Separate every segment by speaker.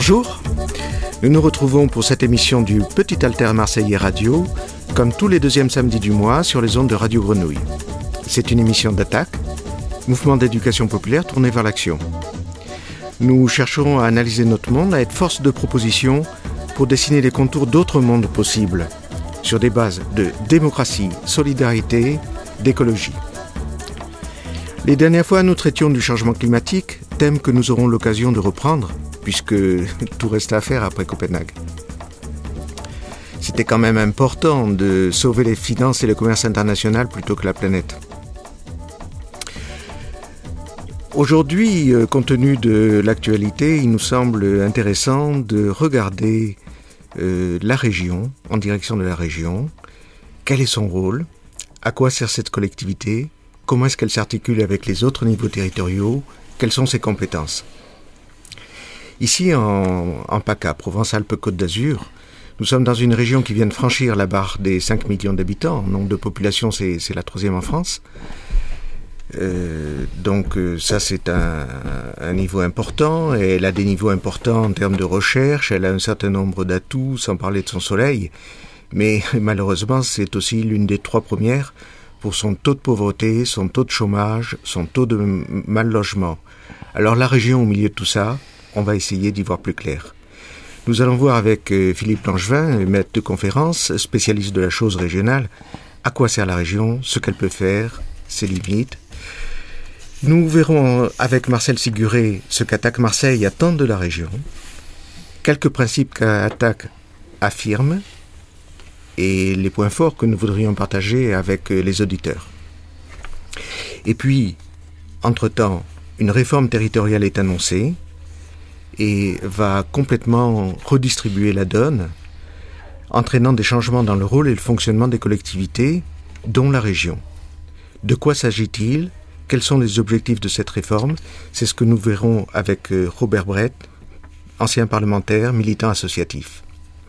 Speaker 1: Bonjour, nous nous retrouvons pour cette émission du Petit Alter Marseillais Radio, comme tous les deuxièmes samedis du mois sur les ondes de Radio Grenouille. C'est une émission d'attaque, mouvement d'éducation populaire tourné vers l'action. Nous chercherons à analyser notre monde, à être force de proposition pour dessiner les contours d'autres mondes possibles, sur des bases de démocratie, solidarité, d'écologie. Les dernières fois, nous traitions du changement climatique, thème que nous aurons l'occasion de reprendre, puisque tout reste à faire après Copenhague. C'était quand même important de sauver les finances et le commerce international plutôt que la planète. Aujourd'hui, compte tenu de l'actualité, il nous semble intéressant de regarder la région, en direction de la région. Quel est son rôle? À quoi sert cette collectivité? Comment est-ce qu'elle s'articule avec les autres niveaux territoriaux? Quelles sont ses compétences? Ici, en PACA, Provence-Alpes-Côte d'Azur, nous sommes dans une région qui vient de franchir la barre des 5 millions d'habitants. En nombre de population, c'est la 3e en France. Donc ça, c'est un niveau important. Et elle a des niveaux importants en termes de recherche. Elle a un certain nombre d'atouts, sans parler de son soleil. Mais malheureusement, c'est aussi l'une des 3 premières pour son taux de pauvreté, son taux de chômage, son taux de mal logement. Alors la région, au milieu de tout ça, on va essayer d'y voir plus clair. Nous allons voir avec Philippe Langevin, maître de conférence, spécialiste de la chose régionale, à quoi sert la région, ce qu'elle peut faire, ses limites. Nous verrons avec Marcel Siguré ce qu'Attaque Marseille attend de la région, quelques principes qu'Attaque affirme et les points forts que nous voudrions partager avec les auditeurs. Et puis, entre-temps, une réforme territoriale est annoncée et va complètement redistribuer la donne, entraînant des changements dans le rôle et le fonctionnement des collectivités, dont la région. De quoi s'agit-il? Quels sont les objectifs de cette réforme? C'est ce que nous verrons avec Robert Brett, ancien parlementaire, militant associatif.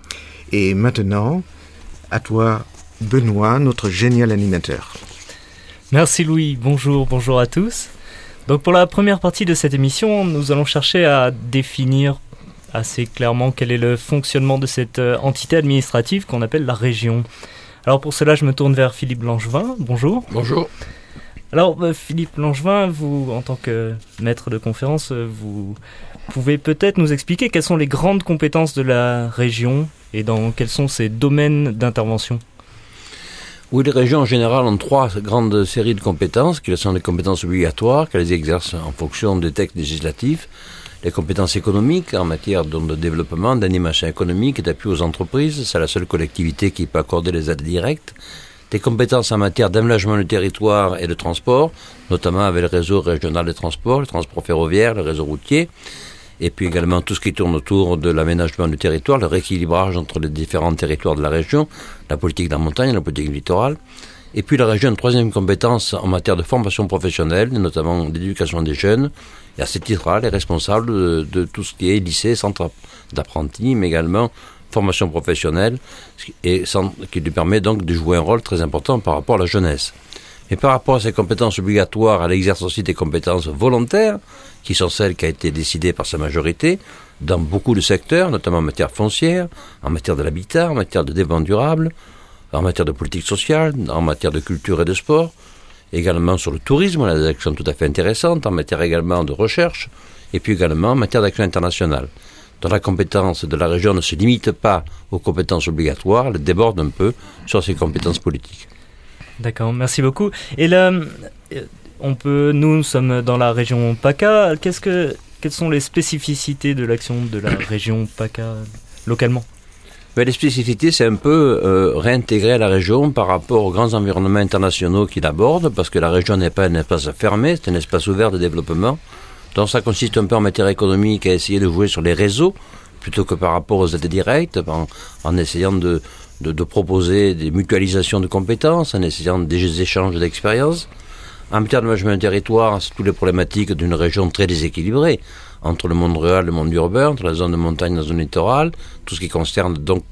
Speaker 1: Et maintenant, à toi, Benoît, notre génial animateur.
Speaker 2: Merci Louis, bonjour à tous. Donc pour la première partie de cette émission, nous allons chercher à définir assez clairement quel est le fonctionnement de cette entité administrative qu'on appelle la région. Alors pour cela, je me tourne vers Philippe Langevin. Bonjour.
Speaker 3: Bonjour.
Speaker 2: Alors Philippe Langevin, vous, en tant que maître de conférence, vous pouvez peut-être nous expliquer quelles sont les grandes compétences de la région et dans quels sont ses domaines d'intervention?
Speaker 3: Oui, les régions en général ont 3 grandes séries de compétences, qui sont les compétences obligatoires, qu'elles exercent en fonction des textes législatifs, les compétences économiques en matière de développement, d'animation économique et d'appui aux entreprises, c'est la seule collectivité qui peut accorder les aides directes, des compétences en matière d'aménagement du territoire et de transport, notamment avec le réseau régional de transport, le transport ferroviaire, le réseau routier, et puis également tout ce qui tourne autour de l'aménagement du territoire, le rééquilibrage entre les différents territoires de la région, la politique de la montagne, la politique littorale. Et puis la région a une 3e compétence en matière de formation professionnelle, notamment d'éducation des jeunes. Et à ce titre-là, elle est responsable de tout ce qui est lycée, centre d'apprentis, mais également formation professionnelle, et qui lui permet donc de jouer un rôle très important par rapport à la jeunesse. Et par rapport à ces compétences obligatoires, elle exerce aussi des compétences volontaires, qui sont celles qui ont été décidées par sa majorité, dans beaucoup de secteurs, notamment en matière foncière, en matière de l'habitat, en matière de développement durable, en matière de politique sociale, en matière de culture et de sport, également sur le tourisme, on a des actions tout à fait intéressantes, en matière également de recherche, et puis également en matière d'action internationale. Donc la compétence de la région ne se limite pas aux compétences obligatoires, elle déborde un peu sur ses compétences politiques.
Speaker 2: D'accord, merci beaucoup. Et là, nous sommes dans la région PACA. Quelles sont les spécificités de l'action de la région PACA localement?
Speaker 3: Les spécificités, c'est un peu réintégrer la région par rapport aux grands environnements internationaux qui l'abordent, parce que la région n'est pas un espace fermé, c'est un espace ouvert de développement. Donc ça consiste un peu en matière économique à essayer de jouer sur les réseaux, plutôt que par rapport aux aides directes, en essayant de proposer des mutualisations de compétences, en essayant des échanges d'expériences. En matière de management du territoire, c'est toutes les problématiques d'une région très déséquilibrée, entre le monde rural et le monde urbain, entre la zone de montagne et la zone littorale, tout ce qui concerne donc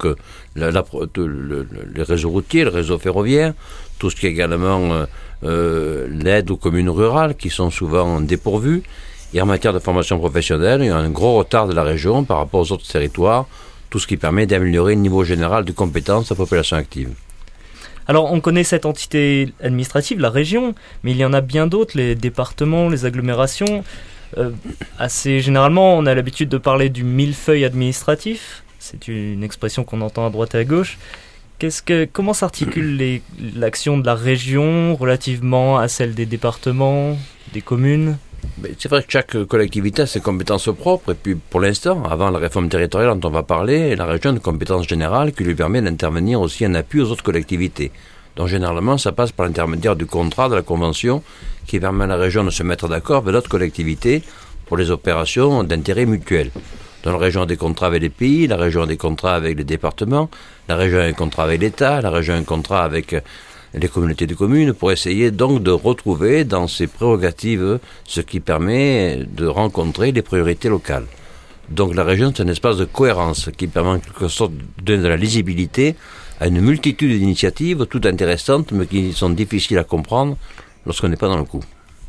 Speaker 3: le réseau routier, le réseau ferroviaire, tout ce qui est également l'aide aux communes rurales qui sont souvent dépourvues, Et en matière de formation professionnelle, il y a un gros retard de la région par rapport aux autres territoires, tout ce qui permet d'améliorer le niveau général de compétences de la population active.
Speaker 2: Alors, on connaît cette entité administrative, la région, mais il y en a bien d'autres, les départements, les agglomérations. Assez généralement, on a l'habitude de parler du millefeuille administratif. C'est une expression qu'on entend à droite et à gauche. Comment s'articule l'action de la région relativement à celle des départements, des communes ?
Speaker 3: C'est vrai que chaque collectivité a ses compétences propres, et puis pour l'instant, avant la réforme territoriale dont on va parler, la région a une compétence générale qui lui permet d'intervenir aussi en appui aux autres collectivités. Donc généralement, ça passe par l'intermédiaire du contrat, de la convention, qui permet à la région de se mettre d'accord avec d'autres collectivités pour les opérations d'intérêt mutuel. Dans la région a des contrats avec les pays, la région a des contrats avec les départements, la région a un contrat avec l'État, la région a un contrat avec les communautés de communes, pour essayer donc de retrouver dans ses prérogatives ce qui permet de rencontrer les priorités locales. Donc la région, c'est un espace de cohérence qui permet en quelque sorte de donner de la lisibilité à une multitude d'initiatives, toutes intéressantes, mais qui sont difficiles à comprendre lorsqu'on n'est pas dans le coup.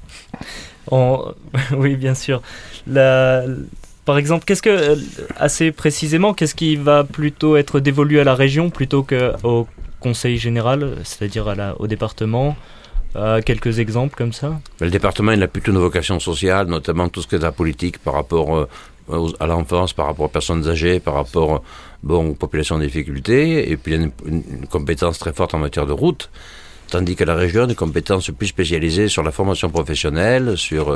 Speaker 2: Oui, bien sûr. Par exemple, assez précisément, qu'est-ce qui va plutôt être dévolu à la région plutôt qu'au conseil général, c'est-à-dire au département? Quelques exemples comme ça.
Speaker 3: Le département, il a plutôt une vocation sociale, notamment tout ce qui est de la politique par rapport à l'enfance, par rapport aux personnes âgées, par rapport aux populations en difficulté, et puis il y a une compétence très forte en matière de route, tandis que la région a des compétences plus spécialisées sur la formation professionnelle, sur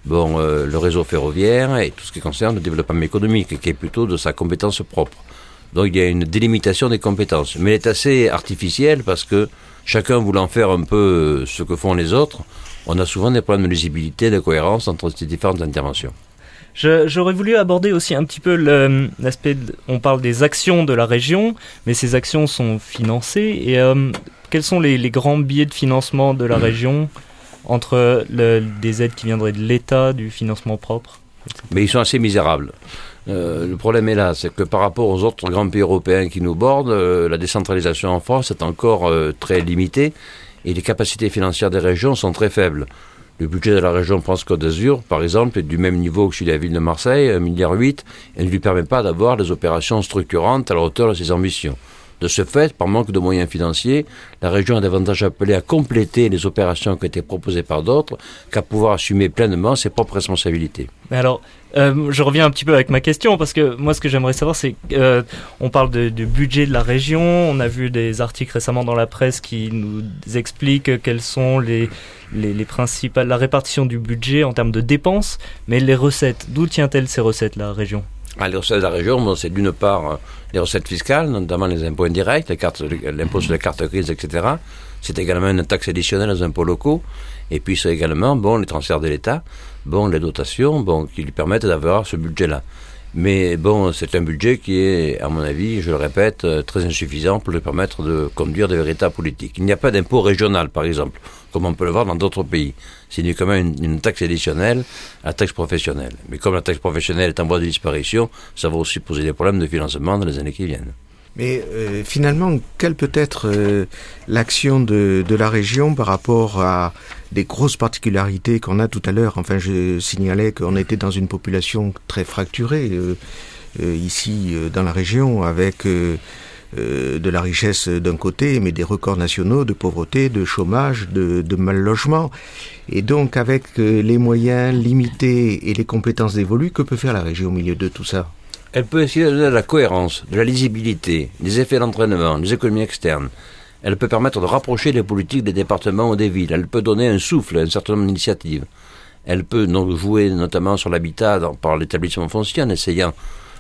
Speaker 3: le réseau ferroviaire et tout ce qui concerne le développement économique, qui est plutôt de sa compétence propre. Donc il y a une délimitation des compétences, mais elle est assez artificielle parce que chacun voulant faire un peu ce que font les autres, on a souvent des problèmes de lisibilité, de cohérence entre ces différentes interventions.
Speaker 2: J'aurais voulu aborder aussi un petit peu l'aspect, on parle des actions de la région, mais ces actions sont financées, et quels sont les grands biais de financement de la région entre des aides qui viendraient de l'État, du financement propre, etc.
Speaker 3: Mais ils sont assez misérables. Le problème est là, c'est que par rapport aux autres grands pays européens qui nous bordent, la décentralisation en France est encore très limitée et les capacités financières des régions sont très faibles. Le budget de la région France-Côte d'Azur, par exemple, est du même niveau que celui de la ville de Marseille, 1,8 milliard, et ne lui permet pas d'avoir des opérations structurantes à la hauteur de ses ambitions. De ce fait, par manque de moyens financiers, la région est davantage appelée à compléter les opérations qui ont été proposées par d'autres qu'à pouvoir assumer pleinement ses propres responsabilités.
Speaker 2: Mais alors, je reviens un petit peu avec ma question, parce que moi ce que j'aimerais savoir c'est, on parle du budget de la région, on a vu des articles récemment dans la presse qui nous expliquent quelles sont les principales, la répartition du budget en termes de dépenses, mais les recettes, d'où tient-elle ces recettes, la région ?
Speaker 3: Les recettes de la région, c'est d'une part les recettes fiscales, notamment les impôts indirects, l'impôt sur les cartes grises, etc. C'est également une taxe additionnelle aux impôts locaux. Et puis c'est également les transferts de l'État, les dotations qui lui permettent d'avoir ce budget-là. Mais c'est un budget qui est, à mon avis, je le répète, très insuffisant pour lui permettre de conduire de véritables politiques. Il n'y a pas d'impôt régional, par exemple, comme on peut le voir dans d'autres pays. C'est uniquement une taxe additionnelle à la taxe professionnelle. Mais comme la taxe professionnelle est en voie de disparition, ça va aussi poser des problèmes de financement dans les années qui viennent.
Speaker 1: Mais finalement, quelle peut être l'action de la région par rapport à des grosses particularités qu'on a tout à l'heure? Enfin, je signalais qu'on était dans une population très fracturée ici dans la région, avec de la richesse d'un côté, mais des records nationaux de pauvreté, de chômage, de mal logement. Et donc, avec les moyens limités et les compétences dévolues, que peut faire la région au milieu de tout ça?
Speaker 3: Elle peut essayer de donner de la cohérence, de la lisibilité, des effets d'entraînement, des économies externes. Elle peut permettre de rapprocher les politiques des départements ou des villes. Elle peut donner un souffle à un certain nombre d'initiatives. Elle peut donc jouer notamment sur l'habitat par l'établissement foncier en essayant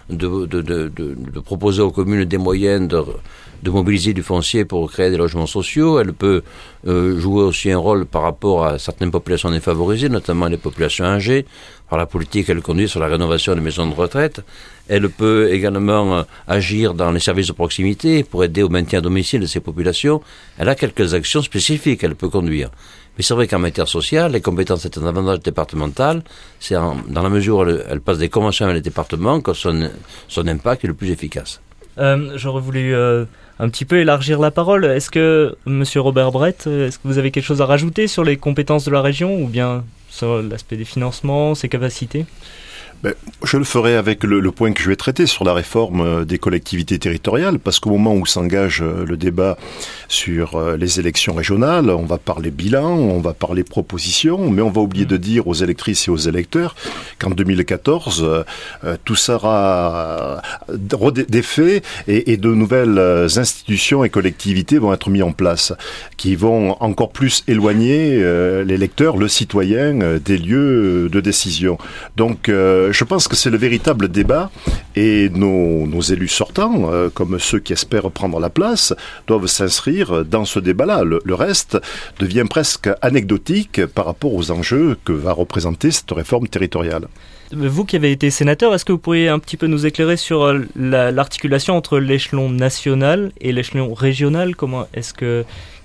Speaker 3: de proposer aux communes des moyens de mobiliser du foncier pour créer des logements sociaux. Elle peut jouer aussi un rôle par rapport à certaines populations défavorisées, notamment les populations âgées, par la politique qu'elle conduit sur la rénovation des maisons de retraite. Elle peut également agir dans les services de proximité pour aider au maintien à domicile de ces populations. Elle a quelques actions spécifiques qu'elle peut conduire. Mais c'est vrai qu'en matière sociale, les compétences étant davantage départementales, c'est dans la mesure où elle passe des conventions avec les départements que son impact est le plus efficace.
Speaker 2: J'aurais voulu un petit peu élargir la parole. Est-ce que, Monsieur Robert Brett, est-ce que vous avez quelque chose à rajouter sur les compétences de la région ou bien sur l'aspect des financements, ses capacités ?
Speaker 4: Je le ferai avec le point que je vais traiter sur la réforme des collectivités territoriales, parce qu'au moment où s'engage le débat sur les élections régionales, on va parler bilan, on va parler propositions, mais on va oublier de dire aux électrices et aux électeurs qu'en 2014, tout sera défait et de nouvelles institutions et collectivités vont être mis en place, qui vont encore plus éloigner l'électeur, le citoyen, des lieux de décision. Donc, je pense que c'est le véritable débat et nos élus sortants, comme ceux qui espèrent prendre la place, doivent s'inscrire dans ce débat-là. Le reste devient presque anecdotique par rapport aux enjeux que va représenter cette réforme territoriale.
Speaker 2: Vous qui avez été sénateur, est-ce que vous pourriez un petit peu nous éclairer sur l'articulation entre l'échelon national et l'échelon régional ? Comment est-ce que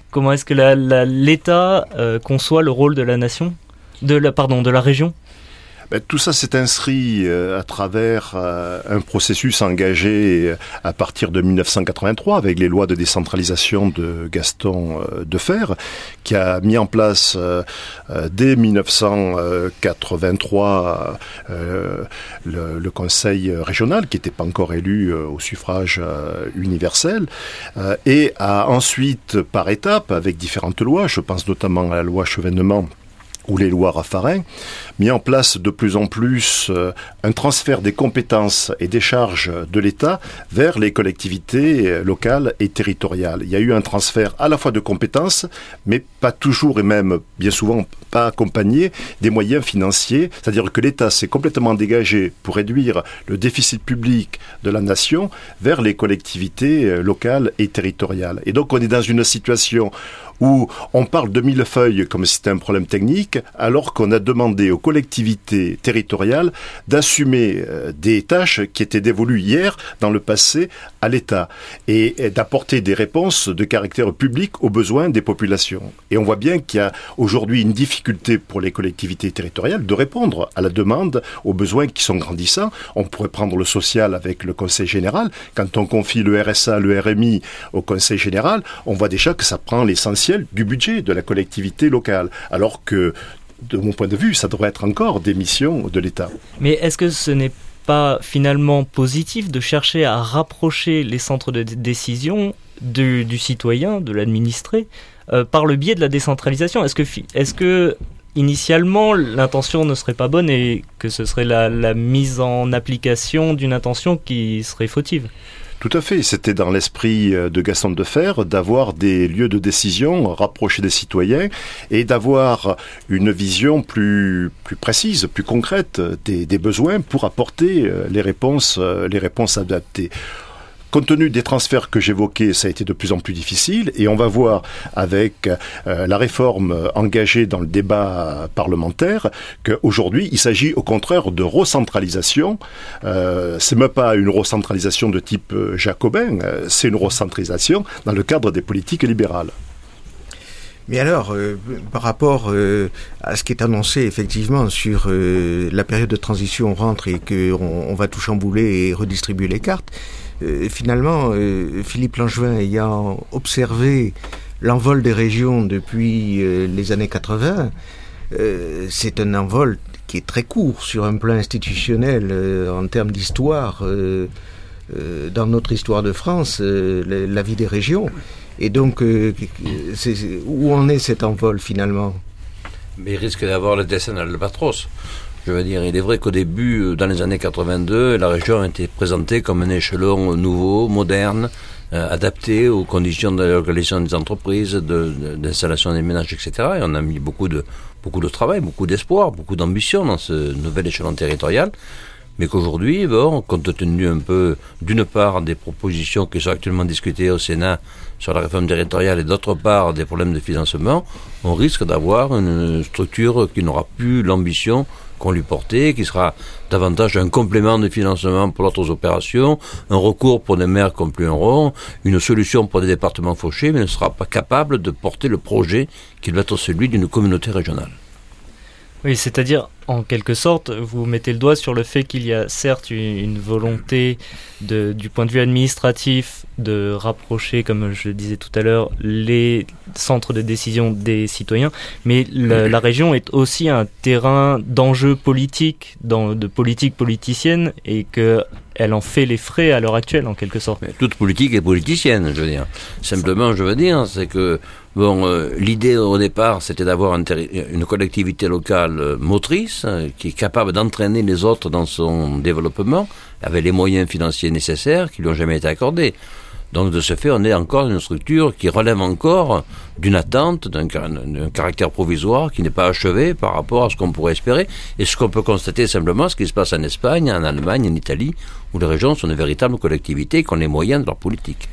Speaker 2: l'État conçoit le rôle de la nation, de la région ?
Speaker 4: Tout ça s'est inscrit à travers un processus engagé à partir de 1983 avec les lois de décentralisation de Gaston Defferre, qui a mis en place dès 1983 le conseil régional, qui n'était pas encore élu au suffrage universel, et a ensuite, par étapes, avec différentes lois, je pense notamment à la loi Chevènement, ou les lois Raffarin, mis en place de plus en plus un transfert des compétences et des charges de l'État vers les collectivités locales et territoriales. Il y a eu un transfert à la fois de compétences, mais pas toujours et même bien souvent pas accompagné des moyens financiers, c'est-à-dire que l'État s'est complètement dégagé pour réduire le déficit public de la nation vers les collectivités locales et territoriales. Et donc on est dans une situation où on parle de millefeuille comme si c'était un problème technique, alors qu'on a demandé aux collectivités territoriales d'assumer des tâches qui étaient dévolues hier, dans le passé, à l'État, et d'apporter des réponses de caractère public aux besoins des populations. Et on voit bien qu'il y a aujourd'hui une difficulté pour les collectivités territoriales de répondre à la demande, aux besoins qui sont grandissants. On pourrait prendre le social avec le Conseil général. Quand on confie le RSA, le RMI au Conseil général, on voit déjà que ça prend l'essentiel du budget de la collectivité locale, alors que, de mon point de vue, ça devrait être encore des missions de l'État.
Speaker 2: Mais est-ce que ce n'est pas finalement positif de chercher à rapprocher les centres de décision du citoyen, de l'administré, par le biais de la décentralisation ? Est-ce que initialement l'intention ne serait pas bonne et que ce serait la mise en application d'une intention qui serait fautive ?
Speaker 4: Tout à fait, c'était dans l'esprit de Gaston Defferre d'avoir des lieux de décision rapprochés des citoyens et d'avoir une vision plus précise, plus concrète des besoins pour apporter les réponses adaptées. Compte tenu des transferts que j'évoquais, ça a été de plus en plus difficile et on va voir avec la réforme engagée dans le débat parlementaire qu'aujourd'hui, il s'agit au contraire de recentralisation. C'est même pas une recentralisation de type jacobin, c'est une recentralisation dans le cadre des politiques libérales.
Speaker 1: Mais alors, par rapport à ce qui est annoncé effectivement sur la période de transition, on rentre et qu'on va tout chambouler et redistribuer les cartes, finalement, Philippe Langevin ayant observé l'envol des régions depuis les années 80, c'est un envol qui est très court sur un plan institutionnel en termes d'histoire, dans notre histoire de France, la vie des régions. Et donc, où en est cet envol finalement ?
Speaker 3: Mais il risque d'avoir le dessin à l'albatros. Je veux dire, il est vrai qu'au début, dans les années 82, la région a été présentée comme un échelon nouveau, moderne, adapté aux conditions de l'organisation des entreprises, d'installation des ménages, etc. Et on a mis beaucoup de travail, beaucoup d'espoir, beaucoup d'ambition dans ce nouvel échelon territorial. Mais qu'aujourd'hui, compte tenu un peu, d'une part, des propositions qui sont actuellement discutées au Sénat sur la réforme territoriale et d'autre part, des problèmes de financement, on risque d'avoir une structure qui n'aura plus l'ambition qu'on lui portait, qui sera davantage un complément de financement pour d'autres opérations, un recours pour des maires qui n'ont plus un rond, une solution pour des départements fauchés, mais ne sera pas capable de porter le projet qui doit être celui d'une communauté régionale.
Speaker 2: Oui, c'est-à-dire, en quelque sorte, vous mettez le doigt sur le fait qu'il y a certes une volonté du point de vue administratif de rapprocher, comme je le disais tout à l'heure, les centres de décision des citoyens, mais la région est aussi un terrain d'enjeux politiques, de politique politicienne, et qu'elle en fait les frais à l'heure actuelle, en quelque sorte.
Speaker 3: Mais toute politique est politicienne, je veux dire. Simplement, je veux dire, c'est que l'idée au départ, c'était d'avoir une collectivité locale motrice qui est capable d'entraîner les autres dans son développement avec les moyens financiers nécessaires qui lui ont jamais été accordés. Donc de ce fait, on est encore dans une structure qui relève encore d'une attente, d'un caractère provisoire qui n'est pas achevé par rapport à ce qu'on pourrait espérer. Et ce qu'on peut constater simplement, ce qui se passe en Espagne, en Allemagne, en Italie, où les régions sont de véritables collectivités qui ont les moyens de leur politique.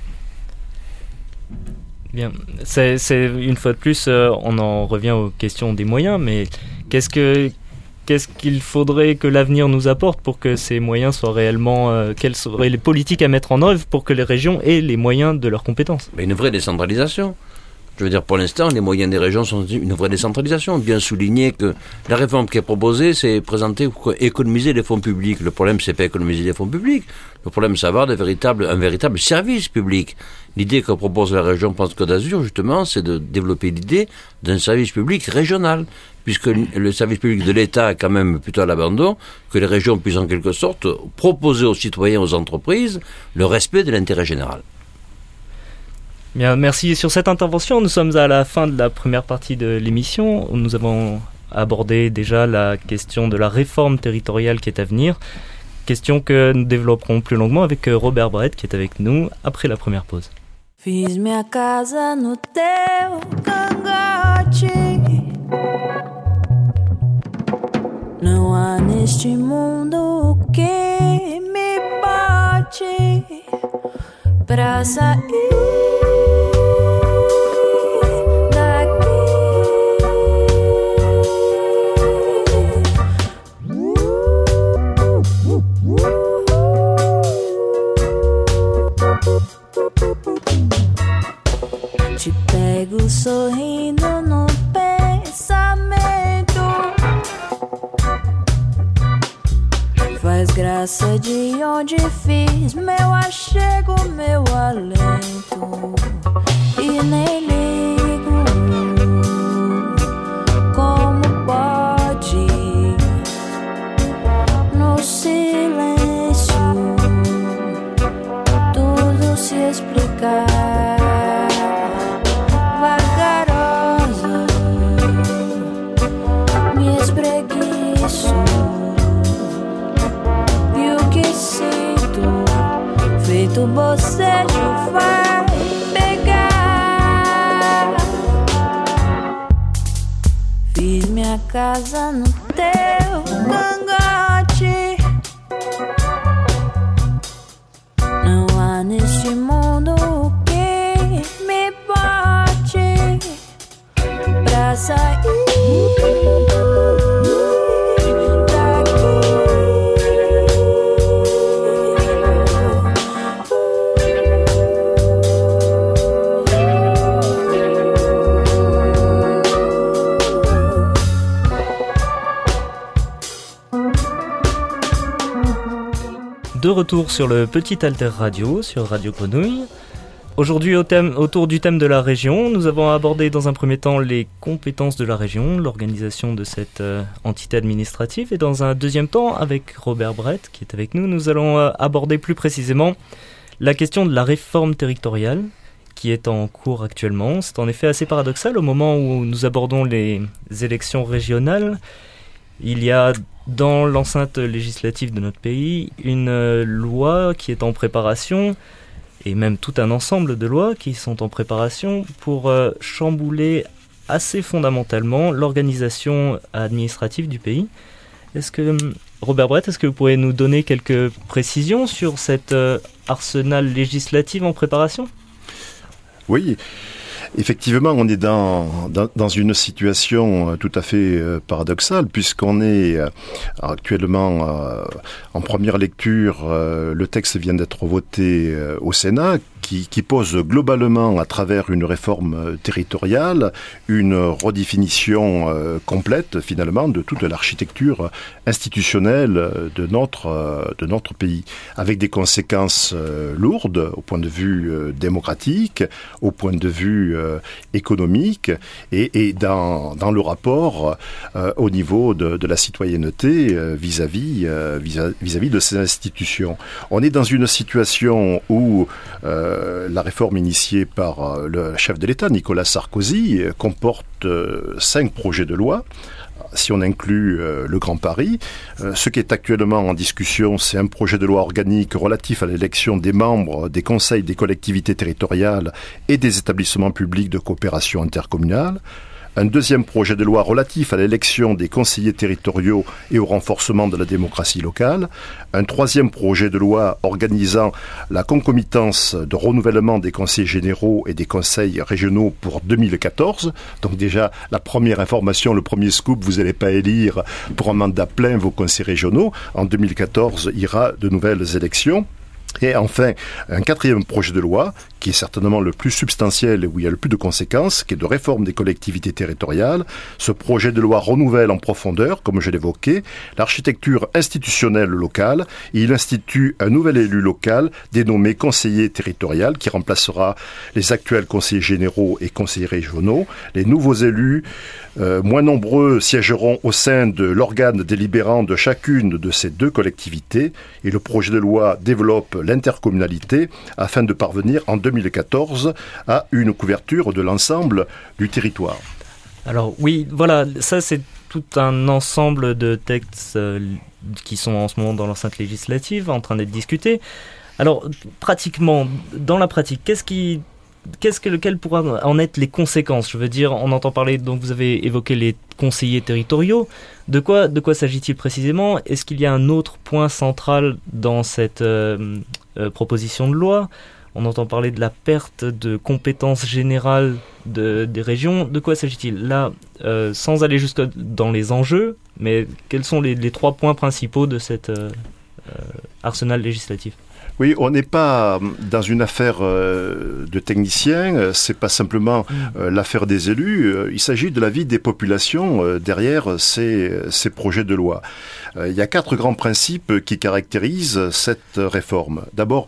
Speaker 2: Bien, c'est une fois de plus, on en revient aux questions des moyens, mais qu'est-ce qu'il faudrait que l'avenir nous apporte pour que ces moyens soient réellement... quelles seraient les politiques à mettre en œuvre pour que les régions aient les moyens de leurs compétences ?
Speaker 3: Mais une vraie décentralisation. Je veux dire, pour l'instant, les moyens des régions sont une vraie décentralisation. Bien souligner que la réforme qui est proposée, c'est présenter pour économiser les fonds publics. Le problème, c'est pas économiser les fonds publics. Le problème, c'est avoir un véritable service public. L'idée que propose la région Côte d'Azur, justement, c'est de développer l'idée d'un service public régional, puisque le service public de l'État est quand même plutôt à l'abandon, que les régions puissent en quelque sorte proposer aux citoyens, aux entreprises, le respect de l'intérêt général.
Speaker 2: Bien, merci. Sur cette intervention, nous sommes à la fin de la première partie de l'émission. Nous avons abordé déjà la question de la réforme territoriale qui est à venir. Question que nous développerons plus longuement avec Robert Brett qui est avec nous après la première pause.
Speaker 5: Fiz minha casa no teu cangote. Não há neste mundo que me bote pra sair daqui. Te pego sorrindo no pensamento, faz graça de onde fiz meu achego, meu alento, e nem ligo como pode no silêncio tudo se explicar. Vagarosa me espreguiço e o que sinto feito bocejo vai pegar. Fiz minha casa no teu cangote. Não há neste mundo o que me bote pra sair
Speaker 2: De retour sur le Petit Alter Radio, sur Radio Grenouille. Aujourd'hui, autour du thème de la région, nous avons abordé dans un premier temps les compétences de la région, l'organisation de cette entité administrative, et dans un deuxième temps, avec Robert Brett, qui est avec nous, nous allons aborder plus précisément la question de la réforme territoriale, qui est en cours actuellement. C'est en effet assez paradoxal, au moment où nous abordons les élections régionales, il y a dans l'enceinte législative de notre pays une loi qui est en préparation, et même tout un ensemble de lois qui sont en préparation pour chambouler assez fondamentalement l'organisation administrative du pays. Robert Brett, est-ce que vous pourriez nous donner quelques précisions sur cet arsenal législatif en préparation ?
Speaker 4: Oui. Effectivement, on est dans une situation tout à fait paradoxale, puisqu'on est actuellement en première lecture. Le texte vient d'être voté au Sénat, qui pose globalement, à travers une réforme territoriale, une redéfinition complète, finalement, de toute l'architecture institutionnelle de notre pays, avec des conséquences lourdes au point de vue démocratique, au point de vue économique, et dans le rapport au niveau de la citoyenneté vis-à-vis de ces institutions. On est dans une situation où la réforme initiée par le chef de l'État, Nicolas Sarkozy, comporte 5 projets de loi. Si on inclut le Grand Paris, ce qui est actuellement en discussion, c'est un projet de loi organique relatif à l'élection des membres des conseils des collectivités territoriales et des établissements publics de coopération intercommunale. Un deuxième projet de loi relatif à l'élection des conseillers territoriaux et au renforcement de la démocratie locale. Un troisième projet de loi organisant la concomitance de renouvellement des conseils généraux et des conseils régionaux pour 2014. Donc déjà, la première information, le premier scoop, vous n'allez pas élire pour un mandat plein vos conseils régionaux. En 2014, il y aura de nouvelles élections. Et enfin, un quatrième projet de loi, qui est certainement le plus substantiel et où il y a le plus de conséquences, qui est de réforme des collectivités territoriales. Ce projet de loi renouvelle en profondeur, comme je l'évoquais, l'architecture institutionnelle locale. Et il institue un nouvel élu local dénommé conseiller territorial qui remplacera les actuels conseillers généraux et conseillers régionaux. Les nouveaux élus, moins nombreux, siégeront au sein de l'organe délibérant de chacune de ces 2 collectivités. Et le projet de loi développe l'intercommunalité afin de parvenir en 2014 à une couverture de l'ensemble du territoire.
Speaker 2: Alors oui, voilà, ça c'est tout un ensemble de textes qui sont en ce moment dans l'enceinte législative en train d'être discutés. Alors pratiquement, dans la pratique, quelles pourraient en être les conséquences ? Je veux dire, on entend parler, donc vous avez évoqué les conseillers territoriaux. De quoi s'agit-il précisément ? Est-ce qu'il y a un autre point central dans cette proposition de loi ? On entend parler de la perte de compétences générales des régions. De quoi s'agit-il ? Là, sans aller jusque dans les enjeux, mais quels sont les 3 points principaux de cet arsenal législatif ?
Speaker 4: Oui, on n'est pas dans une affaire de techniciens, c'est pas simplement l'affaire des élus, il s'agit de la vie des populations derrière ces projets de loi. Il y a 4 grands principes qui caractérisent cette réforme. D'abord,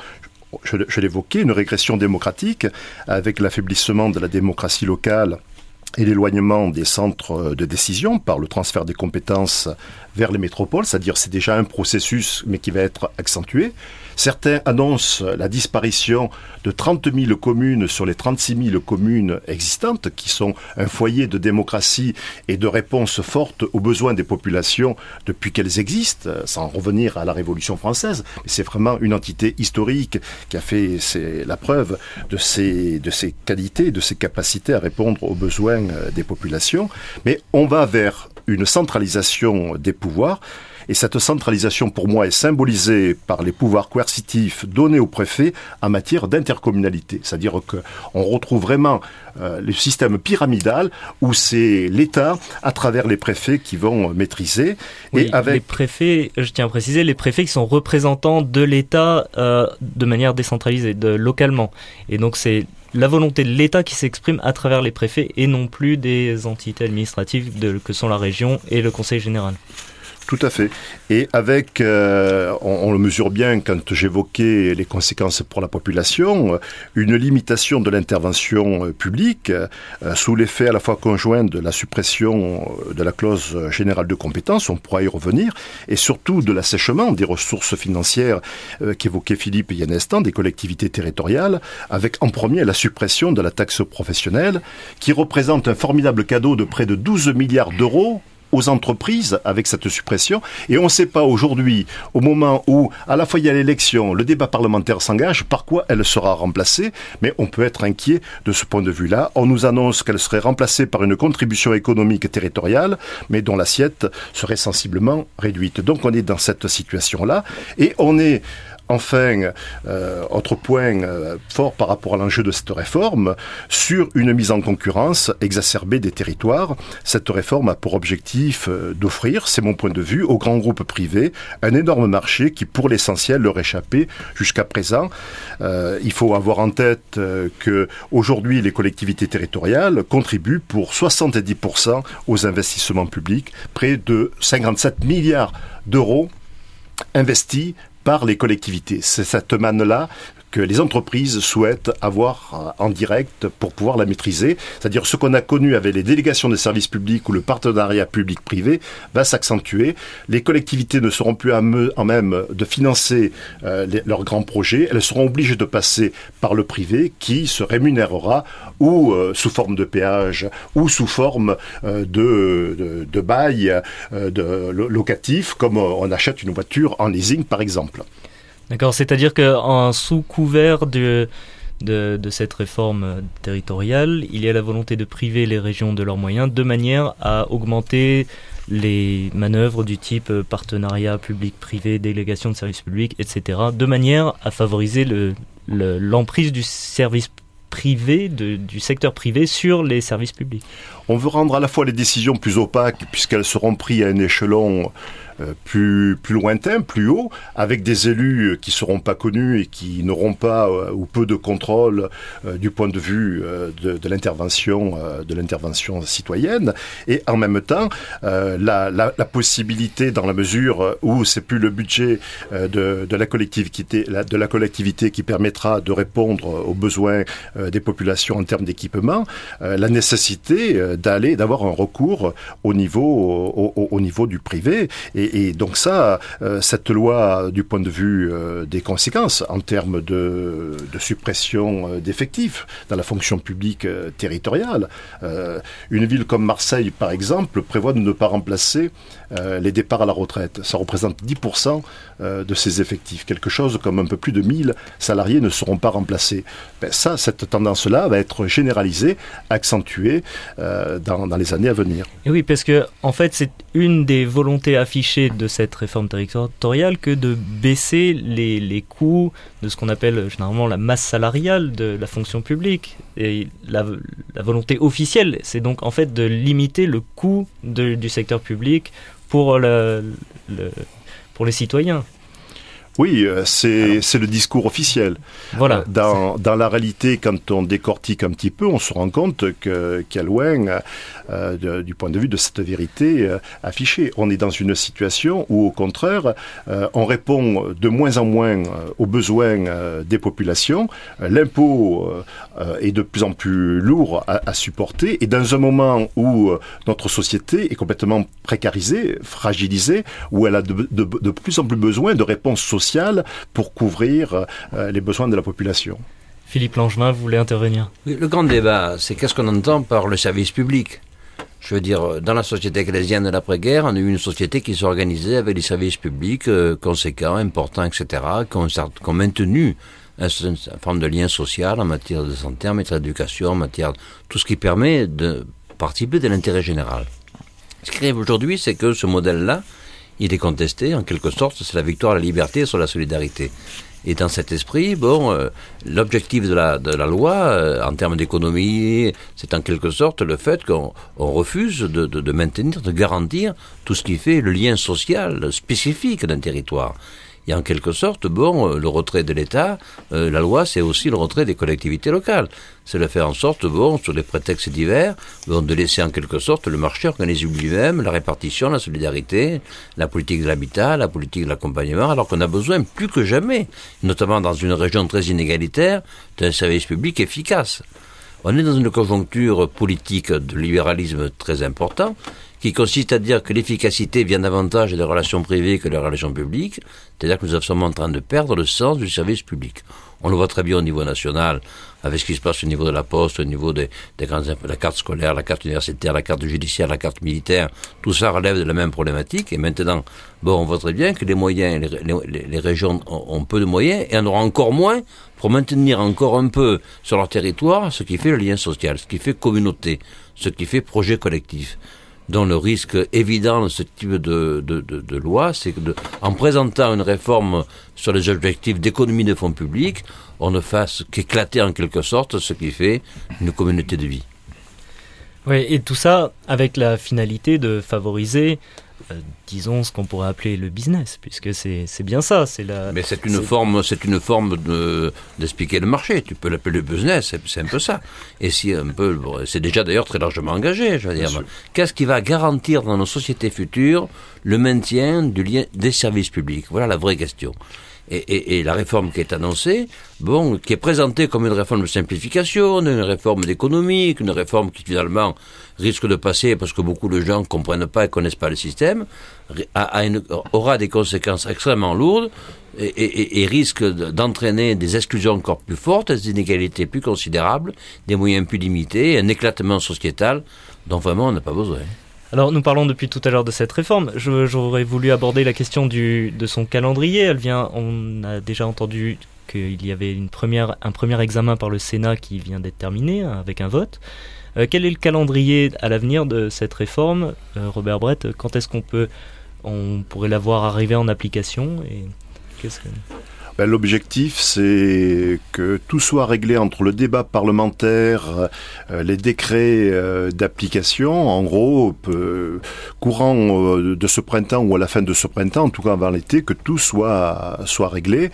Speaker 4: je l'évoquais, une régression démocratique avec l'affaiblissement de la démocratie locale et l'éloignement des centres de décision par le transfert des compétences vers les métropoles, c'est-à-dire c'est déjà un processus mais qui va être accentué. Certains annoncent la disparition de 30 000 communes sur les 36 000 communes existantes qui sont un foyer de démocratie et de réponse forte aux besoins des populations depuis qu'elles existent, sans revenir à la Révolution française. C'est vraiment une entité historique qui a fait la preuve de ses qualités, de ses capacités à répondre aux besoins des populations. Mais on va vers une centralisation des pouvoirs. Et cette centralisation, pour moi, est symbolisée par les pouvoirs coercitifs donnés aux préfets en matière d'intercommunalité. C'est-à-dire qu'on retrouve vraiment le système pyramidal où c'est l'État, à travers les préfets, qui vont maîtriser.
Speaker 2: Oui, et avec les préfets, je tiens à préciser, les préfets qui sont représentants de l'État de manière décentralisée, localement. Et donc c'est la volonté de l'État qui s'exprime à travers les préfets et non plus des entités administratives que sont la région et le Conseil général.
Speaker 4: Tout à fait. Et avec, on le mesure bien quand j'évoquais les conséquences pour la population, une limitation de l'intervention publique sous l'effet à la fois conjoint de la suppression de la clause générale de compétence, on pourra y revenir, et surtout de l'assèchement des ressources financières qu'évoquait Philippe il y a un instant, des collectivités territoriales, avec en premier la suppression de la taxe professionnelle, qui représente un formidable cadeau de près de 12 milliards d'euros aux entreprises avec cette suppression. Et on ne sait pas aujourd'hui, au moment où à la fois il y a l'élection, le débat parlementaire s'engage, par quoi elle sera remplacée, mais on peut être inquiet de ce point de vue-là. On nous annonce qu'elle serait remplacée par une contribution économique territoriale, mais dont l'assiette serait sensiblement réduite. Donc on est dans cette situation-là, et on est enfin, autre point fort par rapport à l'enjeu de cette réforme, sur une mise en concurrence exacerbée des territoires. Cette réforme a pour objectif d'offrir, c'est mon point de vue, aux grands groupes privés un énorme marché qui, pour l'essentiel, leur échappait jusqu'à présent. Il faut avoir en tête que aujourd'hui, les collectivités territoriales contribuent pour 70% aux investissements publics, près de 57 milliards d'euros investis par les collectivités. C'est cette manne-là que les entreprises souhaitent avoir en direct pour pouvoir la maîtriser. C'est-à-dire ce qu'on a connu avec les délégations de services publics ou le partenariat public-privé va s'accentuer. Les collectivités ne seront plus en même de financer leurs grands projets. Elles seront obligées de passer par le privé qui se rémunérera ou sous forme de péage ou sous forme de bail locatif, comme on achète une voiture en leasing par exemple.
Speaker 2: D'accord, c'est-à-dire qu'en sous couvert de cette réforme territoriale, il y a la volonté de priver les régions de leurs moyens de manière à augmenter les manœuvres du type partenariat public-privé, délégation de services publics, etc., de manière à favoriser l'emprise du service privé, du secteur privé sur les services publics.
Speaker 4: On veut rendre à la fois les décisions plus opaques, puisqu'elles seront prises à un échelon plus lointain, plus haut, avec des élus qui ne seront pas connus et qui n'auront pas ou peu de contrôle du point de vue de l'intervention citoyenne, et en même temps la possibilité, dans la mesure où c'est plus le budget de la collectivité qui permettra de répondre aux besoins des populations en termes d'équipement, la nécessité d'avoir un recours au niveau du privé. Et donc ça, cette loi, du point de vue des conséquences en termes de suppression d'effectifs dans la fonction publique territoriale, une ville comme Marseille, par exemple, prévoit de ne pas remplacer les départs à la retraite. Ça représente 10% de ses effectifs. Quelque chose comme un peu plus de 1000 salariés ne seront pas remplacés. Cette tendance-là va être généralisée, accentuée dans les années à venir.
Speaker 2: Et oui, parce que en fait, c'est une des volontés affichées de cette réforme territoriale que de baisser les coûts de ce qu'on appelle généralement la masse salariale de la fonction publique. Et la volonté officielle, c'est donc en fait de limiter le coût du secteur public pour les citoyens.
Speaker 4: Oui, c'est le discours officiel.
Speaker 2: Voilà.
Speaker 4: Dans la réalité, quand on décortique un petit peu, on se rend compte qu'il y a loin du point de vue de cette vérité affichée. On est dans une situation où, au contraire, on répond de moins en moins aux besoins des populations. L'impôt est de plus en plus lourd à supporter. Et dans un moment où notre société est complètement précarisée, fragilisée, où elle a de plus en plus besoin de réponses sociales pour couvrir les besoins de la population.
Speaker 2: Philippe Langevin, vous voulez intervenir ?
Speaker 3: Oui, le grand débat, c'est qu'est-ce qu'on entend par le service public ? Je veux dire, dans la société keynésienne de l'après-guerre, on a eu une société qui s'organisait avec des services publics conséquents, importants, etc., qui ont maintenu une forme de lien social en matière de santé, en matière d'éducation, en matière de tout ce qui permet de participer de l'intérêt général. Ce qui arrive aujourd'hui, c'est que ce modèle-là, il est contesté, en quelque sorte, c'est la victoire à la liberté sur la solidarité. Et dans cet esprit, l'objectif de la loi, en termes d'économie, c'est en quelque sorte le fait qu'on refuse de maintenir, de garantir tout ce qui fait le lien social spécifique d'un territoire. Et en quelque sorte, le retrait de l'État, la loi, c'est aussi le retrait des collectivités locales. C'est de faire en sorte, sur des prétextes divers, de laisser en quelque sorte le marché organiser lui-même la répartition, la solidarité, la politique de l'habitat, la politique de l'accompagnement, alors qu'on a besoin plus que jamais, notamment dans une région très inégalitaire, d'un service public efficace. On est dans une conjoncture politique de libéralisme très important, qui consiste à dire que l'efficacité vient davantage des relations privées que des relations publiques, c'est-à-dire que nous sommes en train de perdre le sens du service public. On le voit très bien au niveau national, avec ce qui se passe au niveau de la poste, au niveau la carte scolaire, la carte universitaire, la carte judiciaire, la carte militaire, tout ça relève de la même problématique, et maintenant, on voit très bien que les moyens, les régions ont peu de moyens, et en auront encore moins pour maintenir encore un peu sur leur territoire ce qui fait le lien social, ce qui fait communauté, ce qui fait projet collectif. dont le risque évident de ce type de loi, c'est que en présentant une réforme sur les objectifs d'économie de fonds publics, on ne fasse qu'éclater en quelque sorte ce qui fait une communauté de vie.
Speaker 2: Oui, et tout ça avec la finalité de favoriser, disons, ce qu'on pourrait appeler le business, puisque c'est bien ça.
Speaker 3: Mais c'est une forme d'expliquer le marché. Tu peux l'appeler le business, c'est un peu ça. Et c'est déjà d'ailleurs très largement engagé, je veux dire. Qu'est-ce qui va garantir dans nos sociétés futures le maintien des services publics? Voilà la vraie question. Et la réforme qui est annoncée, qui est présentée comme une réforme de simplification, une réforme d'économie, une réforme qui finalement risque de passer, parce que beaucoup de gens ne comprennent pas et ne connaissent pas le système, aura des conséquences extrêmement lourdes et risque d'entraîner des exclusions encore plus fortes, des inégalités plus considérables, des moyens plus limités, un éclatement sociétal dont vraiment on n'a pas besoin.
Speaker 2: Alors nous parlons depuis tout à l'heure de cette réforme. J'aurais voulu aborder la question de son calendrier. On a déjà entendu qu'il y avait un premier examen par le Sénat qui vient d'être terminé avec un vote. Quel est le calendrier à l'avenir de cette réforme, Robert Brett? Quand est-ce on pourrait la voir arriver en application et
Speaker 4: L'objectif, c'est que tout soit réglé entre le débat parlementaire, les décrets d'application, en gros, courant de ce printemps ou à la fin de ce printemps, en tout cas avant l'été, que tout soit réglé.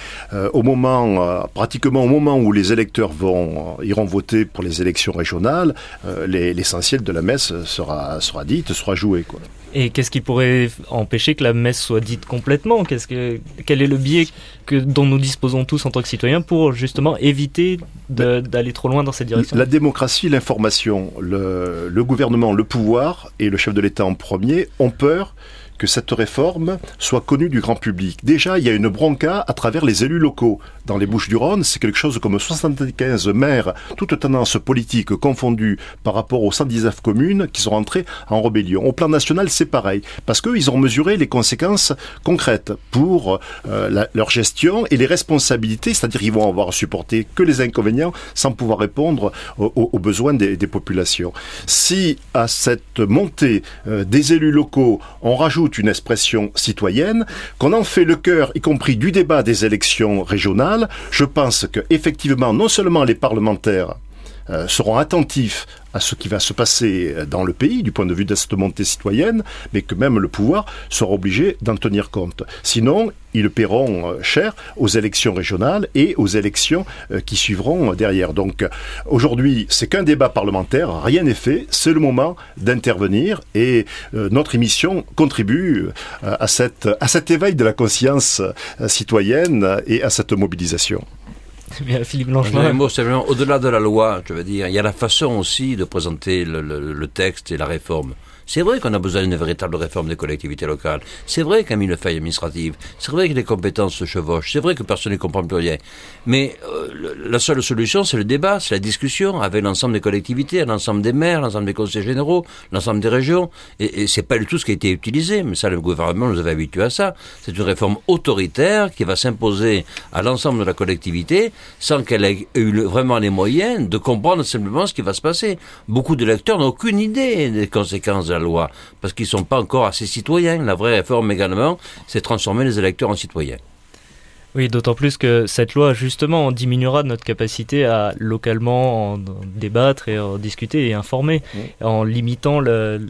Speaker 4: Pratiquement au moment où les électeurs iront voter pour les élections régionales, l'essentiel de la messe sera dite, sera joué, quoi.
Speaker 2: Et qu'est-ce qui pourrait empêcher que la messe soit dite complètement? Quel est le biais dont nous disposons tous en tant que citoyens pour justement éviter d'aller trop loin dans cette direction?
Speaker 4: La démocratie, l'information, le gouvernement, le pouvoir et le chef de l'État en premier ont peur que cette réforme soit connue du grand public. Déjà, il y a une bronca à travers les élus locaux. Dans les Bouches-du-Rhône, c'est quelque chose comme 75 maires, toutes tendances politiques confondues par rapport aux 119 communes qui sont rentrées en rébellion. Au plan national, c'est pareil, parce qu'ils ont mesuré les conséquences concrètes pour leur gestion et les responsabilités, c'est-à-dire qu'ils vont avoir à supporter que les inconvénients sans pouvoir répondre aux besoins des populations. Si à cette montée des élus locaux, on rajoute une expression citoyenne, qu'on en fait le cœur, y compris du débat des élections régionales, je pense que effectivement, non seulement les parlementaires seront attentifs à ce qui va se passer dans le pays du point de vue de cette montée citoyenne, mais que même le pouvoir sera obligé d'en tenir compte. Sinon, ils le paieront cher aux élections régionales et aux élections qui suivront derrière. Donc aujourd'hui, c'est qu'un débat parlementaire, rien n'est fait, c'est le moment d'intervenir et notre émission contribue à cet éveil de la conscience citoyenne et à cette mobilisation.
Speaker 2: Bien, Philippe Blanchemain.
Speaker 3: Un mot simplement, au-delà de la loi, je veux dire, il y a la façon aussi de présenter le texte et la réforme. C'est vrai qu'on a besoin d'une véritable réforme des collectivités locales. C'est vrai qu'il y a une faille administrative. C'est vrai que les compétences se chevauchent. C'est vrai que personne ne comprend plus rien. Mais la seule solution, c'est le débat, c'est la discussion avec l'ensemble des collectivités, l'ensemble des maires, l'ensemble des conseils généraux, l'ensemble des régions. Et c'est pas du tout ce qui a été utilisé. Mais ça, le gouvernement nous avait habitués à ça. C'est une réforme autoritaire qui va s'imposer à l'ensemble de la collectivité sans qu'elle ait eu vraiment les moyens de comprendre simplement ce qui va se passer. Beaucoup d'électeurs n'ont aucune idée des conséquences de la loi, parce qu'ils ne sont pas encore assez citoyens. La vraie réforme également, c'est transformer les électeurs en citoyens.
Speaker 2: Oui, d'autant plus que cette loi, justement, diminuera notre capacité à localement en débattre et en discuter et informer, en limitant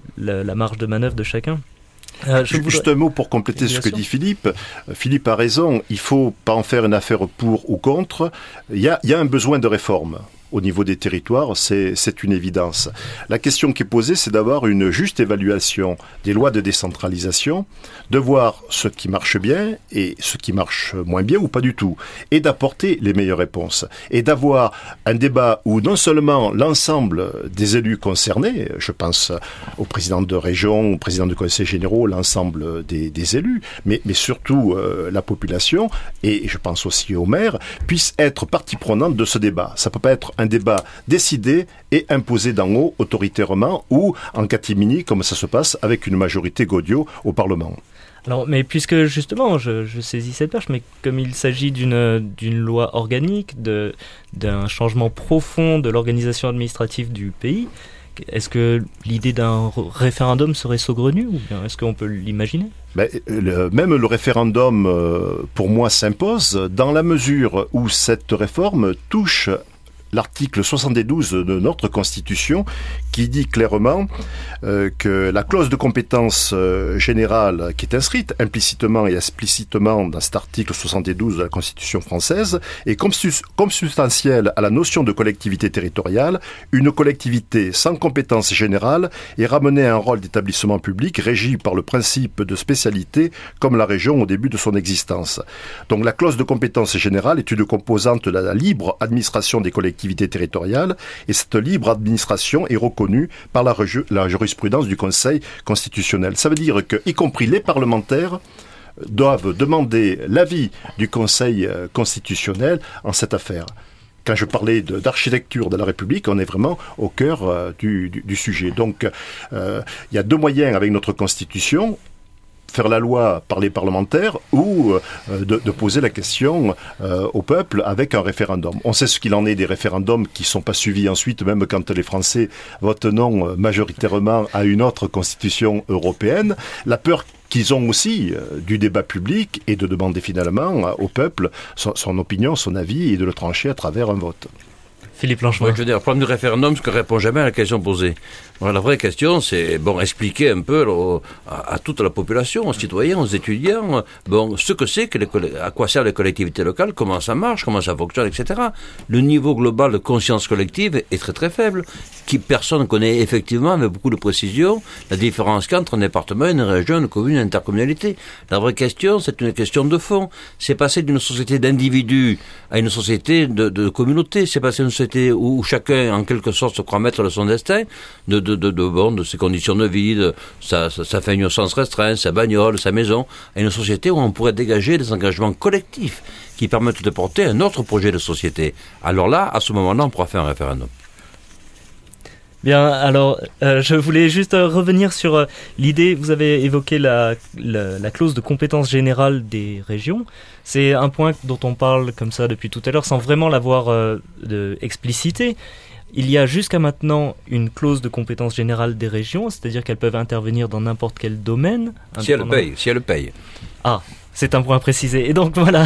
Speaker 2: la marge de manœuvre de chacun.
Speaker 4: Juste un mot pour compléter ce que dit Philippe. Philippe a raison, il ne faut pas en faire une affaire pour ou contre. Il y a un besoin de réforme. Au niveau des territoires, c'est une évidence. La question qui est posée, c'est d'avoir une juste évaluation des lois de décentralisation, de voir ce qui marche bien et ce qui marche moins bien ou pas du tout, et d'apporter les meilleures réponses. Et d'avoir un débat où non seulement l'ensemble des élus concernés, je pense au président de région, au président de conseil généraux, l'ensemble des élus, mais surtout la population, et je pense aussi aux maires, puissent être partie prenante de ce débat. Ça peut pas être un débat décidé et imposé d'en haut, autoritairement, ou en catimini, comme ça se passe avec une majorité gaudio au Parlement.
Speaker 2: Alors, mais puisque justement, je saisis cette perche, mais comme il s'agit d'une loi organique, d'un changement profond de l'organisation administrative du pays, Est-ce que l'idée d'un référendum serait saugrenue ou bien est-ce qu'on peut l'imaginer ?
Speaker 4: Même le référendum, pour moi, s'impose dans la mesure où cette réforme touche l'article 72 de notre Constitution qui dit clairement que la clause de compétence générale qui est inscrite implicitement et explicitement dans cet article 72 de la Constitution française est consubstantielle à la notion de collectivité territoriale. Une collectivité sans compétence générale est ramenée à un rôle d'établissement public régi par le principe de spécialité comme la région au début de son existence. Donc la clause de compétence générale est une composante de la libre administration des collectivités territoriales et cette libre administration est reconnue par la jurisprudence du Conseil constitutionnel. Ça veut dire que, y compris les parlementaires, doivent demander l'avis du Conseil constitutionnel en cette affaire. Quand je parlais d'architecture de la République, on est vraiment au cœur du sujet. Donc, il y a deux moyens avec notre Constitution: faire la loi par les parlementaires ou de poser la question au peuple avec un référendum. On sait ce qu'il en est des référendums qui ne sont pas suivis ensuite, même quand les Français votent non majoritairement à une autre constitution européenne. La peur qu'ils ont aussi du débat public et de demander finalement au peuple son opinion, son avis et de le trancher à travers un vote.
Speaker 2: Philippe Langevin.
Speaker 3: Ouais, je veux dire, le problème du référendum, c'est qu'on ne répond jamais à la question posée. Alors, la vraie question, c'est expliquer un peu à toute la population, aux citoyens, aux étudiants, ce que c'est, à quoi servent les collectivités locales, comment ça marche, comment ça fonctionne, etc. Le niveau global de conscience collective est très très faible. Personne ne connaît effectivement, avec beaucoup de précision, la différence qu'entre un département, une région, une commune, une intercommunalité. La vraie question, c'est une question de fond. C'est passer d'une société d'individus à une société de communauté. C'est passer d'une société où chacun, en quelque sorte, se croit maître de son destin, de ses conditions de vie, de sa famille au sens restreint, sa bagnole, sa maison, à une société où on pourrait dégager des engagements collectifs qui permettent de porter un autre projet de société. Alors là, à ce moment-là, on pourra faire un référendum.
Speaker 2: Bien, alors, je voulais juste revenir sur l'idée, vous avez évoqué la clause de compétence générale des régions. C'est un point dont on parle comme ça depuis tout à l'heure, sans vraiment l'avoir explicité. Il y a jusqu'à maintenant une clause de compétence générale des régions, c'est-à-dire qu'elles peuvent intervenir dans n'importe quel domaine.
Speaker 3: Si elles le payent.
Speaker 2: Ah, c'est un point précisé. Et donc voilà...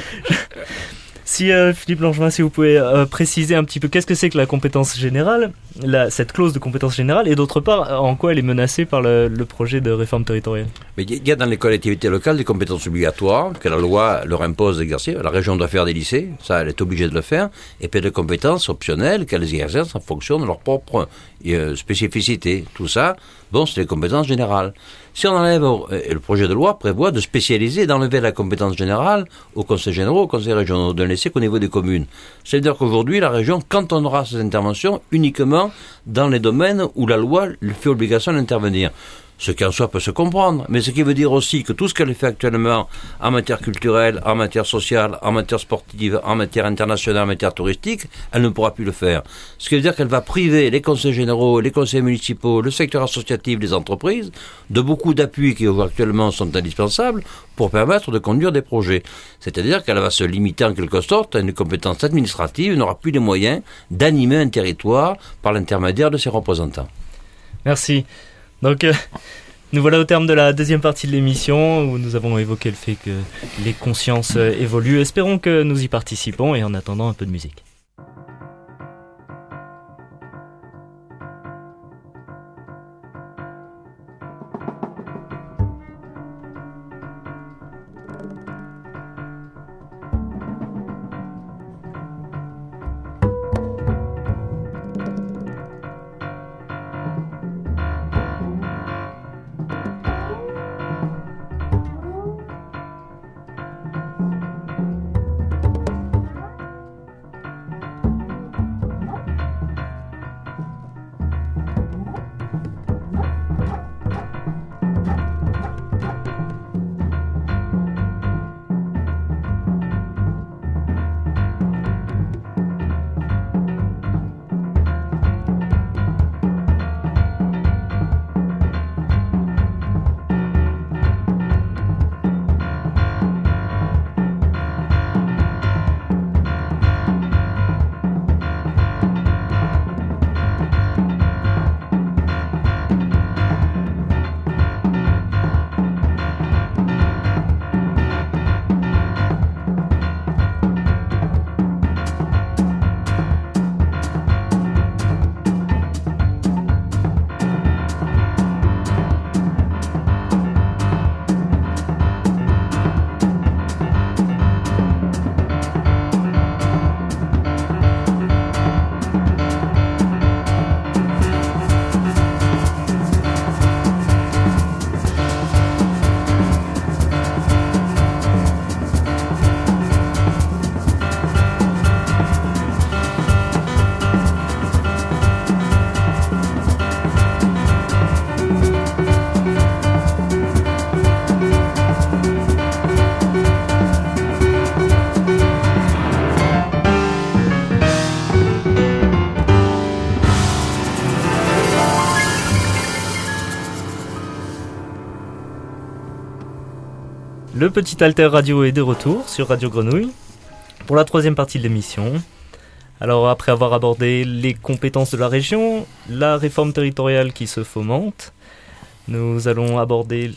Speaker 2: Si Philippe Langevin, si vous pouvez préciser un petit peu qu'est-ce que c'est que la compétence générale, cette clause de compétence générale, et d'autre part, en quoi elle est menacée par le projet de réforme territoriale.
Speaker 3: Mais il y a dans les collectivités locales des compétences obligatoires que la loi leur impose d'exercer. La région doit faire des lycées, ça elle est obligée de le faire, et puis des compétences optionnelles qu'elles exercent en fonction de leur propre spécificité. Tout ça, c'est des compétences générales. Si on enlève, et le projet de loi prévoit de spécialiser, d'enlever la compétence générale aux conseils généraux, aux conseils régionaux, de ne laisser qu'au niveau des communes. C'est-à-dire qu'aujourd'hui, la région cantonnera ses interventions uniquement dans les domaines où la loi lui fait obligation d'intervenir. Ce qui en soi peut se comprendre, mais ce qui veut dire aussi que tout ce qu'elle fait actuellement en matière culturelle, en matière sociale, en matière sportive, en matière internationale, en matière touristique, elle ne pourra plus le faire. Ce qui veut dire qu'elle va priver les conseils généraux, les conseils municipaux, le secteur associatif, les entreprises, de beaucoup d'appuis qui actuellement sont indispensables pour permettre de conduire des projets. C'est-à-dire qu'elle va se limiter en quelque sorte à une compétence administrative, n'aura plus les moyens d'animer un territoire par l'intermédiaire de ses représentants.
Speaker 2: Merci. Donc, nous voilà au terme de la deuxième partie de l'émission où nous avons évoqué le fait que les consciences évoluent. Espérons que nous y participons et en attendant un peu de musique. Le Petit Alter Radio est de retour sur Radio Grenouille pour la troisième partie de l'émission. Alors après avoir abordé les compétences de la région, la réforme territoriale qui se fomente, nous allons aborder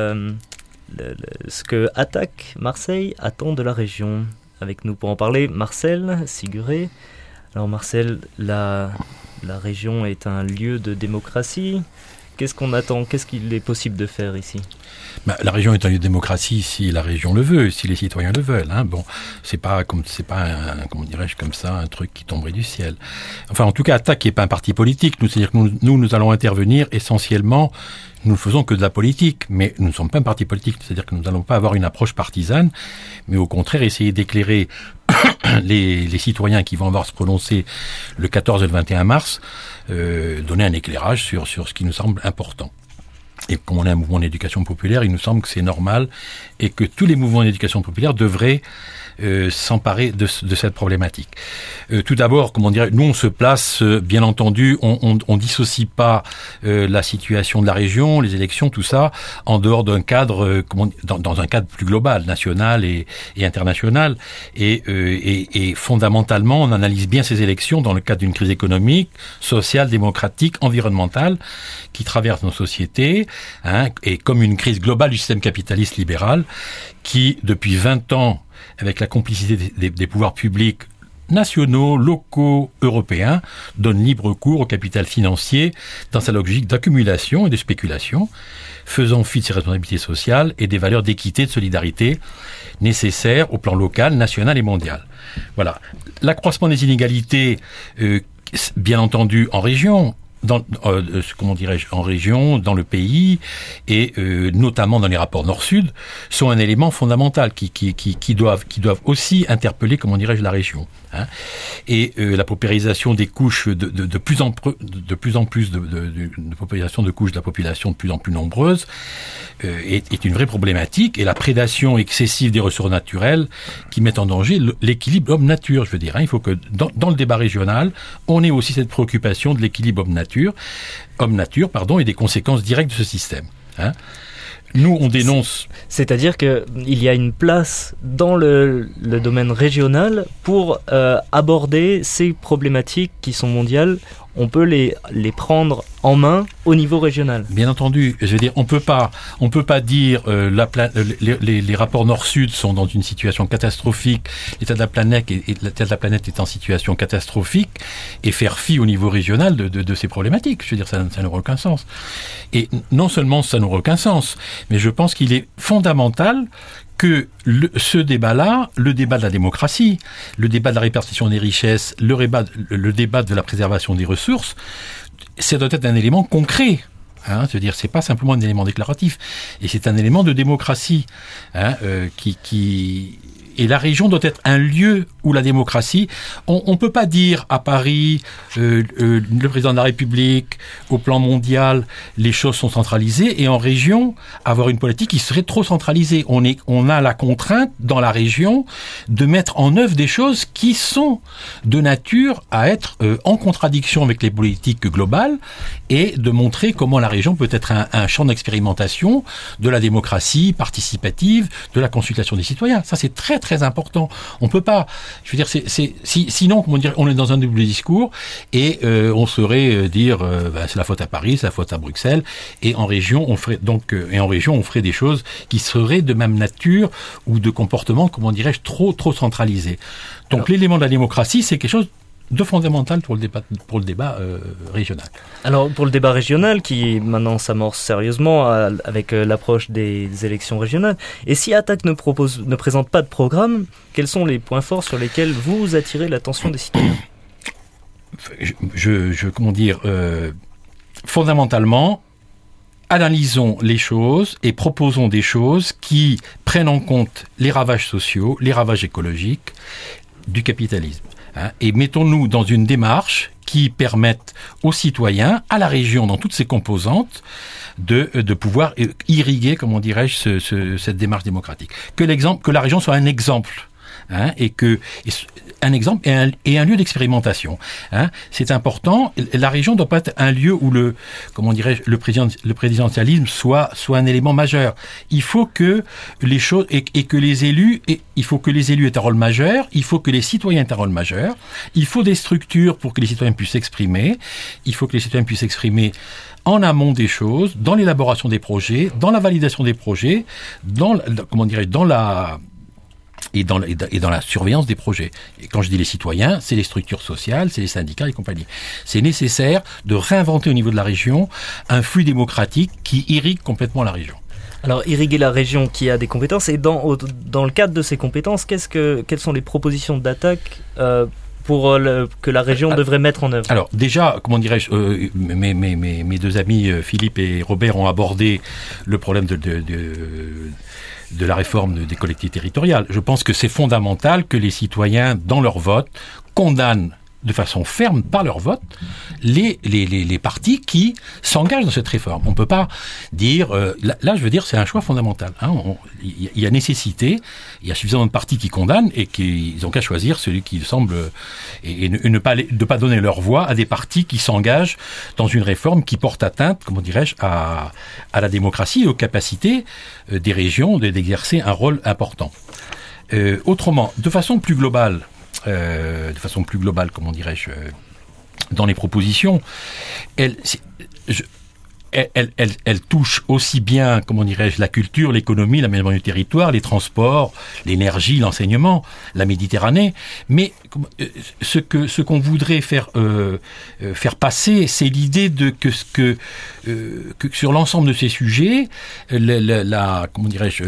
Speaker 2: ce que Attac Marseille attend de la région. Avec nous pour en parler, Marcel Siguré. Alors Marcel, la région est un lieu de démocratie. Qu'est-ce qu'on attend ? Qu'est-ce qu'il est possible de faire ici ?
Speaker 6: La région est un lieu de démocratie si la région le veut, si les citoyens le veulent. Bon, c'est pas comment dirais-je comme ça, un truc qui tomberait du ciel. Enfin, en tout cas, Attac n'est pas un parti politique. C'est-à-dire que nous allons intervenir essentiellement. Nous ne faisons que de la politique, mais nous ne sommes pas un parti politique. C'est-à-dire que nous n'allons pas avoir une approche partisane, mais au contraire essayer d'éclairer les citoyens qui vont avoir se prononcer le 14 et le 21 mars, donner un éclairage sur ce qui nous semble important. Et comme on est un mouvement d'éducation populaire, il nous semble que c'est normal et que tous les mouvements d'éducation populaire devraient s'emparer de cette problématique. Tout d'abord, nous on se place, bien entendu, on dissocie pas la situation de la région, les élections, tout ça, en dehors d'un cadre, dans un cadre plus global, national et international. Et fondamentalement, on analyse bien ces élections dans le cadre d'une crise économique, sociale, démocratique, environnementale, qui traverse nos sociétés, et comme une crise globale du système capitaliste libéral, qui, depuis 20 ans, avec la complicité des pouvoirs publics nationaux, locaux, européens, donne libre cours au capital financier dans sa logique d'accumulation et de spéculation, faisant fi de ses responsabilités sociales et des valeurs d'équité et de solidarité nécessaires au plan local, national et mondial. Voilà. L'accroissement des inégalités, bien entendu, en région, en région, dans le pays, et notamment dans les rapports Nord-Sud, sont un élément fondamental qui doivent aussi interpeller, la région. Et la paupérisation des couches de plus en plus de paupérisation de couches de la population de plus en plus nombreuses est une vraie problématique, et la prédation excessive des ressources naturelles qui mettent en danger l'équilibre homme-nature. Je veux dire, il faut que dans le débat régional, on ait aussi cette préoccupation de l'équilibre homme-nature, et des conséquences directes de ce système. Nous, on dénonce...
Speaker 2: C'est-à-dire qu'il y a une place dans le domaine régional pour aborder ces problématiques qui sont mondiales. On peut les prendre en main au niveau régional.
Speaker 6: Bien entendu, je veux dire, on peut pas dire les rapports Nord-Sud sont dans une situation catastrophique, l'état de la planète est en situation catastrophique, et faire fi au niveau régional de ces problématiques. Je veux dire, ça n'aurait aucun sens. Et non seulement ça n'aurait aucun sens, mais je pense qu'il est fondamental que ce débat-là, le débat de la démocratie, le débat de la répartition des richesses, le débat de la préservation des ressources, ça doit être un élément concret. C'est-à-dire, c'est pas simplement un élément déclaratif, et c'est un élément de démocratie et la région doit être un lieu où la démocratie, on peut pas dire à Paris, le président de la République, au plan mondial, les choses sont centralisées, et en région, avoir une politique qui serait trop centralisée. On a la contrainte dans la région de mettre en œuvre des choses qui sont de nature à être en contradiction avec les politiques globales, et de montrer comment la région peut être un champ d'expérimentation de la démocratie participative, de la consultation des citoyens. Ça, c'est très très important. On peut pas, je veux dire, sinon, on est dans un double discours, et on saurait dire c'est la faute à Paris, c'est la faute à Bruxelles, et en région on ferait des choses qui seraient de même nature ou de comportement, trop centralisés. Donc l'élément de la démocratie, c'est quelque chose de fondamental pour le débat régional.
Speaker 2: Alors pour le débat régional qui maintenant s'amorce sérieusement avec l'approche des élections régionales, et si Attac ne présente pas de programme, quels sont les points forts sur lesquels vous attirez l'attention des citoyens ?
Speaker 6: Fondamentalement, analysons les choses et proposons des choses qui prennent en compte les ravages sociaux, les ravages écologiques du capitalisme. Et mettons-nous dans une démarche qui permette aux citoyens, à la région, dans toutes ses composantes, de pouvoir irriguer, cette démarche démocratique. Que la région soit un exemple, et un exemple et un lieu d'expérimentation. Hein. C'est important. La région ne doit pas être un lieu où le présidentialisme soit un élément majeur. Il faut que les choses et que les élus aient un rôle majeur. Il faut que les citoyens aient un rôle majeur. Il faut des structures pour que les citoyens puissent s'exprimer. Il faut que les citoyens puissent s'exprimer en amont des choses, dans l'élaboration des projets, dans la validation des projets, dans la surveillance des projets. Et quand je dis les citoyens, c'est les structures sociales, c'est les syndicats et compagnie. C'est nécessaire de réinventer au niveau de la région un flux démocratique qui irrigue complètement la région.
Speaker 2: Alors, irriguer la région qui a des compétences, et dans le cadre de ces compétences, quelles sont les propositions d'attaque que la région devrait mettre en œuvre?
Speaker 6: Alors déjà, mes deux amis Philippe et Robert ont abordé le problème de la réforme des collectivités territoriales. Je pense que c'est fondamental que les citoyens, dans leur vote, condamnent de façon ferme par leur vote les partis qui s'engagent dans cette réforme. On ne peut pas dire... là, je veux dire, c'est un choix fondamental. Hein. Il y a nécessité, il y a suffisamment de partis qui condamnent et qu'ils n'ont qu'à choisir celui qui semble... Et ne pas donner leur voix à des partis qui s'engagent dans une réforme qui porte atteinte, comment dirais-je, à la démocratie et aux capacités des régions d'exercer un rôle important. Autrement, de façon plus globale, comment dirais-je, dans les propositions, elle touche aussi bien, comment dirais-je, la culture, l'économie, l'aménagement du territoire, les transports, l'énergie, l'enseignement, la Méditerranée. Mais ce qu'on voudrait faire passer, c'est l'idée que sur l'ensemble de ces sujets, comment dirais-je,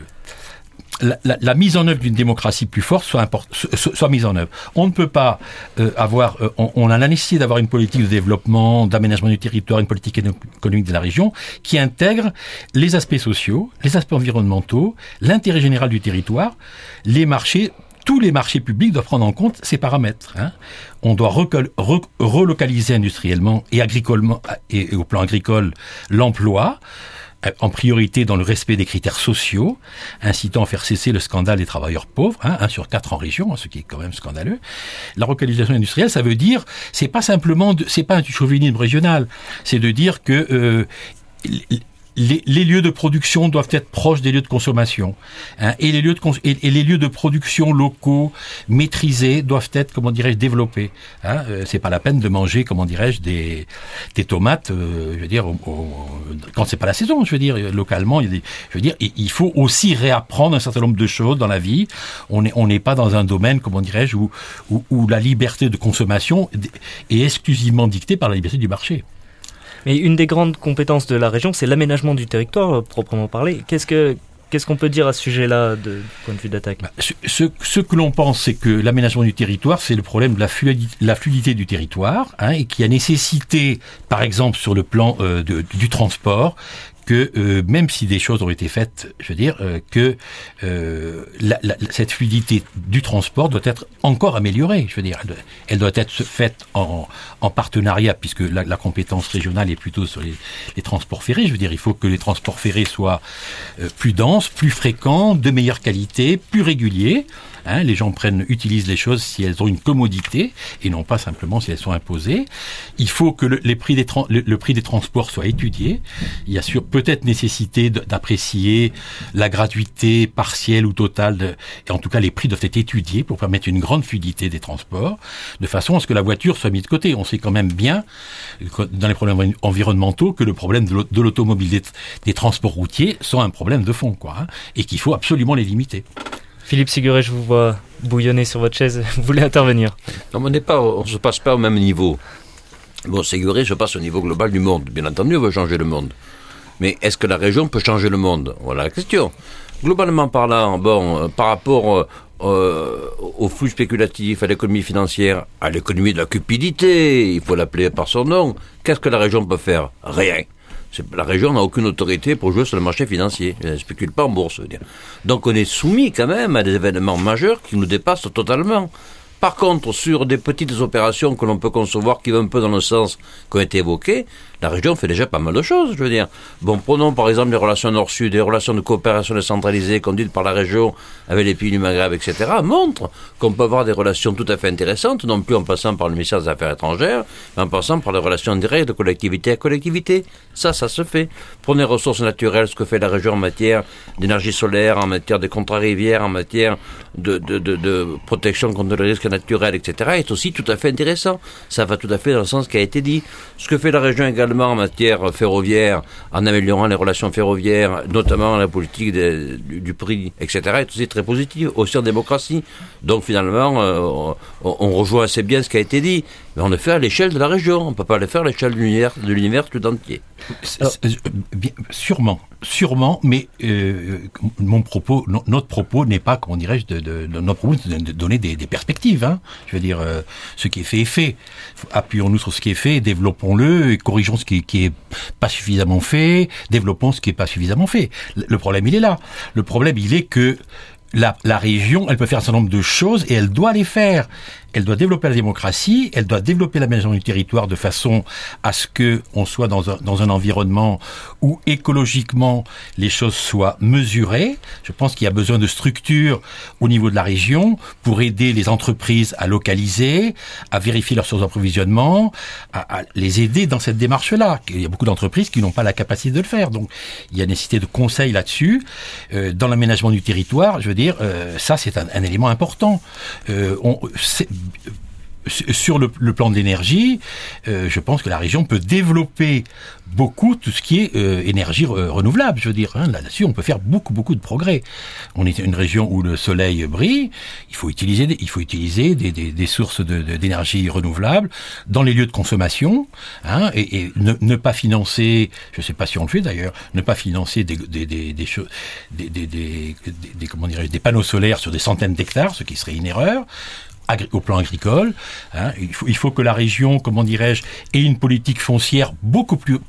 Speaker 6: la mise en œuvre d'une démocratie plus forte soit mise en œuvre. On ne peut pas on a la nécessité d'avoir une politique de développement, d'aménagement du territoire, une politique économique de la région qui intègre les aspects sociaux, les aspects environnementaux, l'intérêt général du territoire, les marchés. Tous les marchés publics doivent prendre en compte ces paramètres. Hein. On doit relocaliser industriellement et agricolement et au plan agricole l'emploi, en priorité dans le respect des critères sociaux, incitant à faire cesser le scandale des travailleurs pauvres, 1 sur 4 en région, ce qui est quand même scandaleux. La relocalisation industrielle, ça veut dire, c'est pas un chauvinisme régional, c'est de dire que les lieux de production doivent être proches des lieux de consommation, hein, et les lieux de production locaux maîtrisés doivent être, comment dirais-je, développés. Hein, c'est pas la peine de manger, comment dirais-je, des tomates, je veux dire, quand c'est pas la saison. Je veux dire, localement, il faut aussi réapprendre un certain nombre de choses dans la vie. On n'est pas dans un domaine, comment dirais-je, où la liberté de consommation est exclusivement dictée par la liberté du marché.
Speaker 2: Mais une des grandes compétences de la région, c'est l'aménagement du territoire, proprement parlé. Qu'est-ce qu'on peut dire à ce sujet-là, du point de vue d'attaque ?
Speaker 6: Ce que l'on pense, c'est que l'aménagement du territoire, c'est le problème de la fluidité du territoire, hein, et qui a nécessité, par exemple, sur le plan du transport, que même si des choses ont été faites, je veux dire, que cette fluidité du transport doit être encore améliorée. Je veux dire, elle doit être faite en partenariat, puisque la compétence régionale est plutôt sur les transports ferrés. Je veux dire, il faut que les transports ferrés soient plus denses, plus fréquents, de meilleure qualité, plus réguliers. Hein, les gens utilisent les choses si elles ont une commodité et non pas simplement si elles sont imposées. Il faut que le prix des transports soit étudié. Il y a peut-être nécessité d'apprécier la gratuité partielle ou totale, et en tout cas les prix doivent être étudiés pour permettre une grande fluidité des transports, de façon à ce que la voiture soit mise de côté. On sait quand même bien, dans les problèmes environnementaux, que le problème de l'automobile, des transports routiers sont un problème de fond, quoi, hein, et qu'il faut absolument les limiter.
Speaker 2: Philippe Siguret, je vous vois bouillonner sur votre chaise. Vous voulez intervenir ?
Speaker 3: Non, on ne se passe pas au même niveau. Bon, Siguret, je passe au niveau global du monde. Bien entendu, on veut changer le monde. Mais est-ce que la région peut changer le monde ? Voilà la question. Globalement parlant, par rapport au flux spéculatif, à l'économie financière, à l'économie de la cupidité, il faut l'appeler par son nom, qu'est-ce que la région peut faire ? Rien. La région n'a aucune autorité pour jouer sur le marché financier. Elle ne spécule pas en bourse, je veux dire. Donc on est soumis quand même à des événements majeurs qui nous dépassent totalement. Par contre, sur des petites opérations que l'on peut concevoir qui vont un peu dans le sens qui ont été évoqués, la région fait déjà pas mal de choses, je veux dire. Bon, prenons par exemple les relations Nord-Sud, les relations de coopération décentralisée conduites par la région avec les pays du Maghreb, etc., montrent qu'on peut avoir des relations tout à fait intéressantes, non plus en passant par le ministère des Affaires étrangères, mais en passant par les relations directes de collectivité à collectivité. Ça se fait. Prenez les ressources naturelles, ce que fait la région en matière d'énergie solaire, en matière de contrats rivières, en matière de protection contre les risques naturels, etc., est aussi tout à fait intéressant. Ça va tout à fait dans le sens qui a été dit. Ce que fait la région également en matière ferroviaire, en améliorant les relations ferroviaires, notamment la politique du prix, etc., est aussi très positive, aussi en démocratie. Donc finalement, on rejoint assez bien ce qui a été dit, mais on le fait à l'échelle de la région, on ne peut pas le faire à l'échelle de l'univers tout entier.
Speaker 6: Sûrement, mais notre propos n'est pas, comment dirais-je, notre propos de donner des perspectives. Hein. Je veux dire, ce qui est fait est fait. Appuyons-nous sur ce qui est fait, développons-le, et corrigeons ce qui est pas suffisamment fait, développons ce qui est pas suffisamment fait. Le problème, il est là. Le problème, il est que la région, elle peut faire un certain nombre de choses et elle doit les faire. Elle doit développer la démocratie, elle doit développer l'aménagement du territoire de façon à ce que on soit dans un environnement où écologiquement les choses soient mesurées. Je pense qu'il y a besoin de structures au niveau de la région pour aider les entreprises à localiser, à vérifier leurs sources d'approvisionnement, à les aider dans cette démarche-là. Il y a beaucoup d'entreprises qui n'ont pas la capacité de le faire. Donc, il y a nécessité de conseils là-dessus. Dans l'aménagement du territoire, je veux dire, ça c'est un élément important. Sur le plan de l'énergie, je pense que la région peut développer beaucoup tout ce qui est énergie renouvelable. Je veux dire, hein, là-dessus, on peut faire beaucoup de progrès. On est une région où le soleil brille. Il faut utiliser des sources d'énergie renouvelable dans les lieux de consommation, hein, et ne pas financer, je ne sais pas si on le fait d'ailleurs, ne pas financer des panneaux solaires sur des centaines d'hectares, ce qui serait une erreur. Au plan agricole, hein, il faut que la région, comment dirais-je, ait une politique foncière beaucoup plus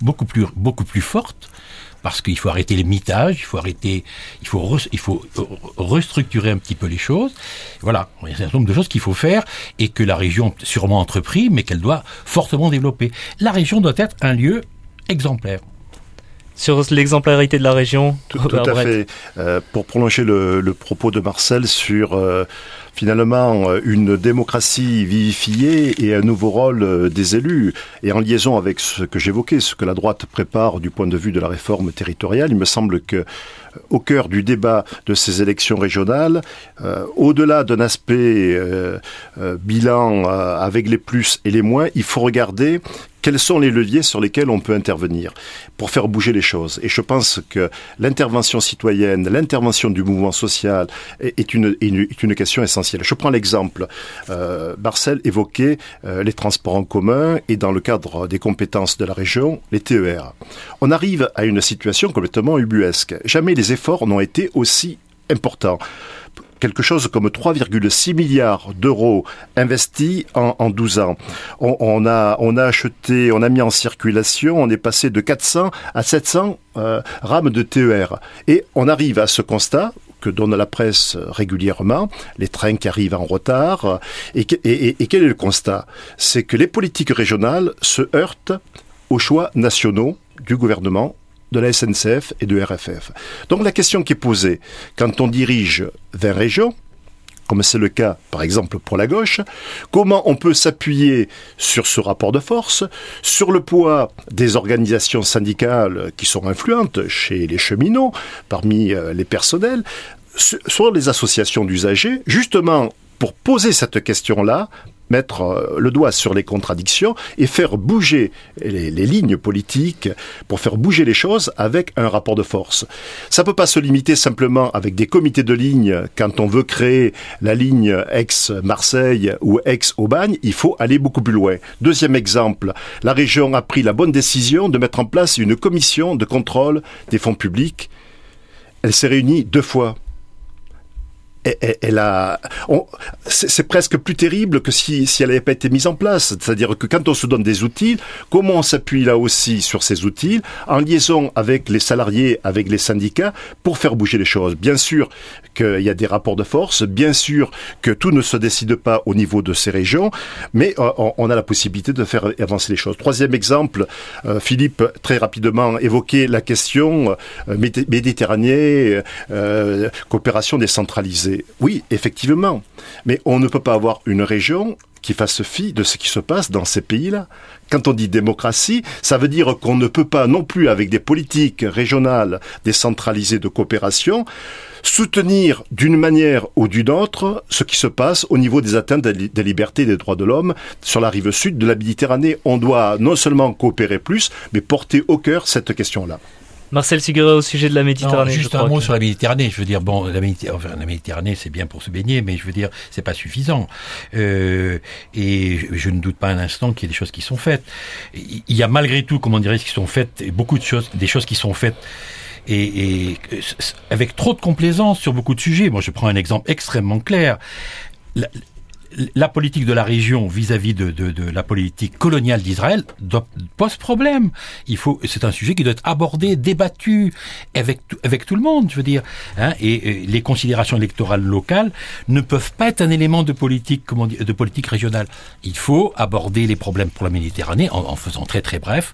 Speaker 6: forte, parce qu'il faut arrêter les mitages, il faut restructurer un petit peu les choses. Voilà, il y a un certain nombre de choses qu'il faut faire et que la région a sûrement entrepris, mais qu'elle doit fortement développer. La région doit être un lieu exemplaire.
Speaker 2: Sur l'exemplarité de la région,
Speaker 4: tout à fait. Pour prolonger le propos de Marcel sur finalement une démocratie vivifiée et un nouveau rôle des élus, et en liaison avec ce que j'évoquais, ce que la droite prépare du point de vue de la réforme territoriale, il me semble que au cœur du débat de ces élections régionales, au-delà d'un aspect bilan avec les plus et les moins, il faut regarder quels sont les leviers sur lesquels on peut intervenir pour faire bouger les choses. Et je pense que l'intervention citoyenne, l'intervention du mouvement social est une question essentielle. Je prends l'exemple, Marcel évoquait les transports en commun et dans le cadre des compétences de la région, les TER. On arrive à une situation complètement ubuesque. Jamais les efforts n'ont été aussi importants. Quelque chose comme 3,6 milliards d'euros investis en 12 ans. On a mis en circulation, on est passé de 400 à 700 rames de TER. Et on arrive à ce constat que donne la presse régulièrement, les trains qui arrivent en retard. Et quel est le constat ? C'est que les politiques régionales se heurtent aux choix nationaux du gouvernement, de la SNCF et de RFF. Donc la question qui est posée, quand on dirige 20 régions, comme c'est le cas par exemple pour la gauche, comment on peut s'appuyer sur ce rapport de force, sur le poids des organisations syndicales qui sont influentes chez les cheminots, parmi les personnels, sur les associations d'usagers, justement pour poser cette question-là, mettre le doigt sur les contradictions et faire bouger les lignes politiques pour faire bouger les choses avec un rapport de force. Ça peut pas se limiter simplement avec des comités de ligne quand on veut créer la ligne Aix-Marseille ou Aix-Aubagne, il faut aller beaucoup plus loin. Deuxième exemple, la région a pris la bonne décision de mettre en place une commission de contrôle des fonds publics. Elle s'est réunie 2 fois. c'est presque plus terrible que si elle n'avait pas été mise en place. C'est-à-dire que quand on se donne des outils, comment on s'appuie là aussi sur ces outils, en liaison avec les salariés, avec les syndicats, pour faire bouger les choses. Bien sûr qu'il y a des rapports de force, bien sûr que tout ne se décide pas au niveau de ces régions, mais on a la possibilité de faire avancer les choses. Troisième exemple, Philippe très rapidement évoquait la question Méditerranée, coopération décentralisée. Oui, effectivement, mais on ne peut pas avoir une région qui fasse fi de ce qui se passe dans ces pays-là. Quand on dit démocratie, ça veut dire qu'on ne peut pas non plus, avec des politiques régionales décentralisées de coopération, soutenir d'une manière ou d'une autre ce qui se passe au niveau des atteintes des libertés et des droits de l'homme sur la rive sud de la Méditerranée. On doit non seulement coopérer plus, mais porter au cœur cette question-là.
Speaker 2: Marcel Siguré, au sujet de la Méditerranée.
Speaker 6: Non, juste un mot sur la Méditerranée. Je veux dire, bon, la Méditerranée, c'est bien pour se baigner, mais je veux dire, c'est pas suffisant. Et je ne doute pas un instant qu'il y ait des choses qui sont faites. Il y a malgré tout, comment dirais-je, qui sont faites, et beaucoup de choses, des choses qui sont faites, et avec trop de complaisance sur beaucoup de sujets. Moi, je prends un exemple extrêmement clair. La politique de la région vis-à-vis de la politique coloniale d'Israël pose problème. C'est un sujet qui doit être abordé, débattu avec tout le monde, je veux dire. Hein, et les considérations électorales locales ne peuvent pas être un élément de politique, de politique régionale. Il faut aborder les problèmes pour la Méditerranée en faisant très très bref,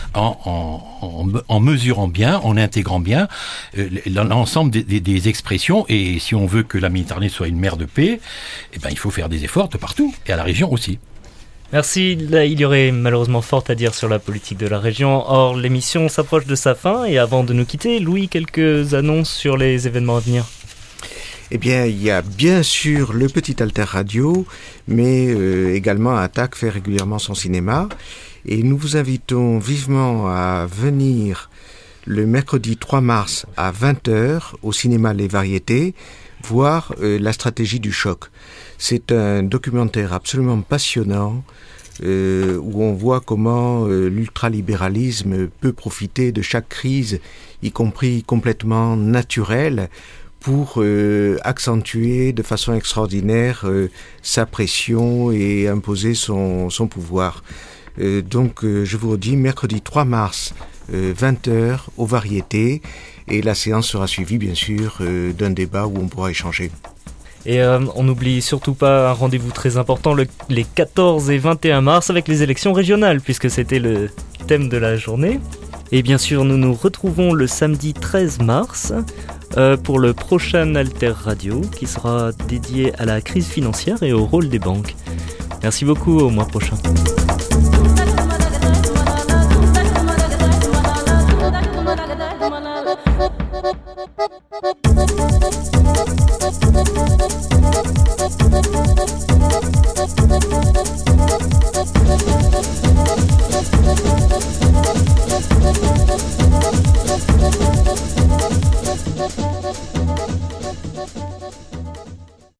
Speaker 6: en mesurant bien, en intégrant bien l'ensemble des expressions. Et si on veut que la Méditerranée soit une mer de paix, eh ben il faut faire des efforts de partout, et à la région aussi.
Speaker 2: Merci. Là, il y aurait malheureusement fort à dire sur la politique de la région. Or, l'émission s'approche de sa fin, et avant de nous quitter, Louis, quelques annonces sur les événements à venir.
Speaker 1: Eh bien, il y a bien sûr le Petit Alter Radio, mais également Attaque fait régulièrement son cinéma. Et nous vous invitons vivement à venir le mercredi 3 mars à 20h au cinéma Les Variétés, voir La stratégie du choc. C'est un documentaire absolument passionnant où on voit comment l'ultralibéralisme peut profiter de chaque crise, y compris complètement naturelle, pour accentuer de façon extraordinaire sa pression et imposer son pouvoir. Donc je vous redis, mercredi 3 mars, 20h aux Variétés, et la séance sera suivie bien sûr d'un débat où on pourra échanger.
Speaker 2: Et on n'oublie surtout pas un rendez-vous très important les 14 et 21 mars avec les élections régionales, puisque c'était le thème de la journée. Et bien sûr, nous nous retrouvons le samedi 13 mars pour le prochain Alter Radio, qui sera dédié à la crise financière et au rôle des banques. Merci beaucoup, au mois prochain.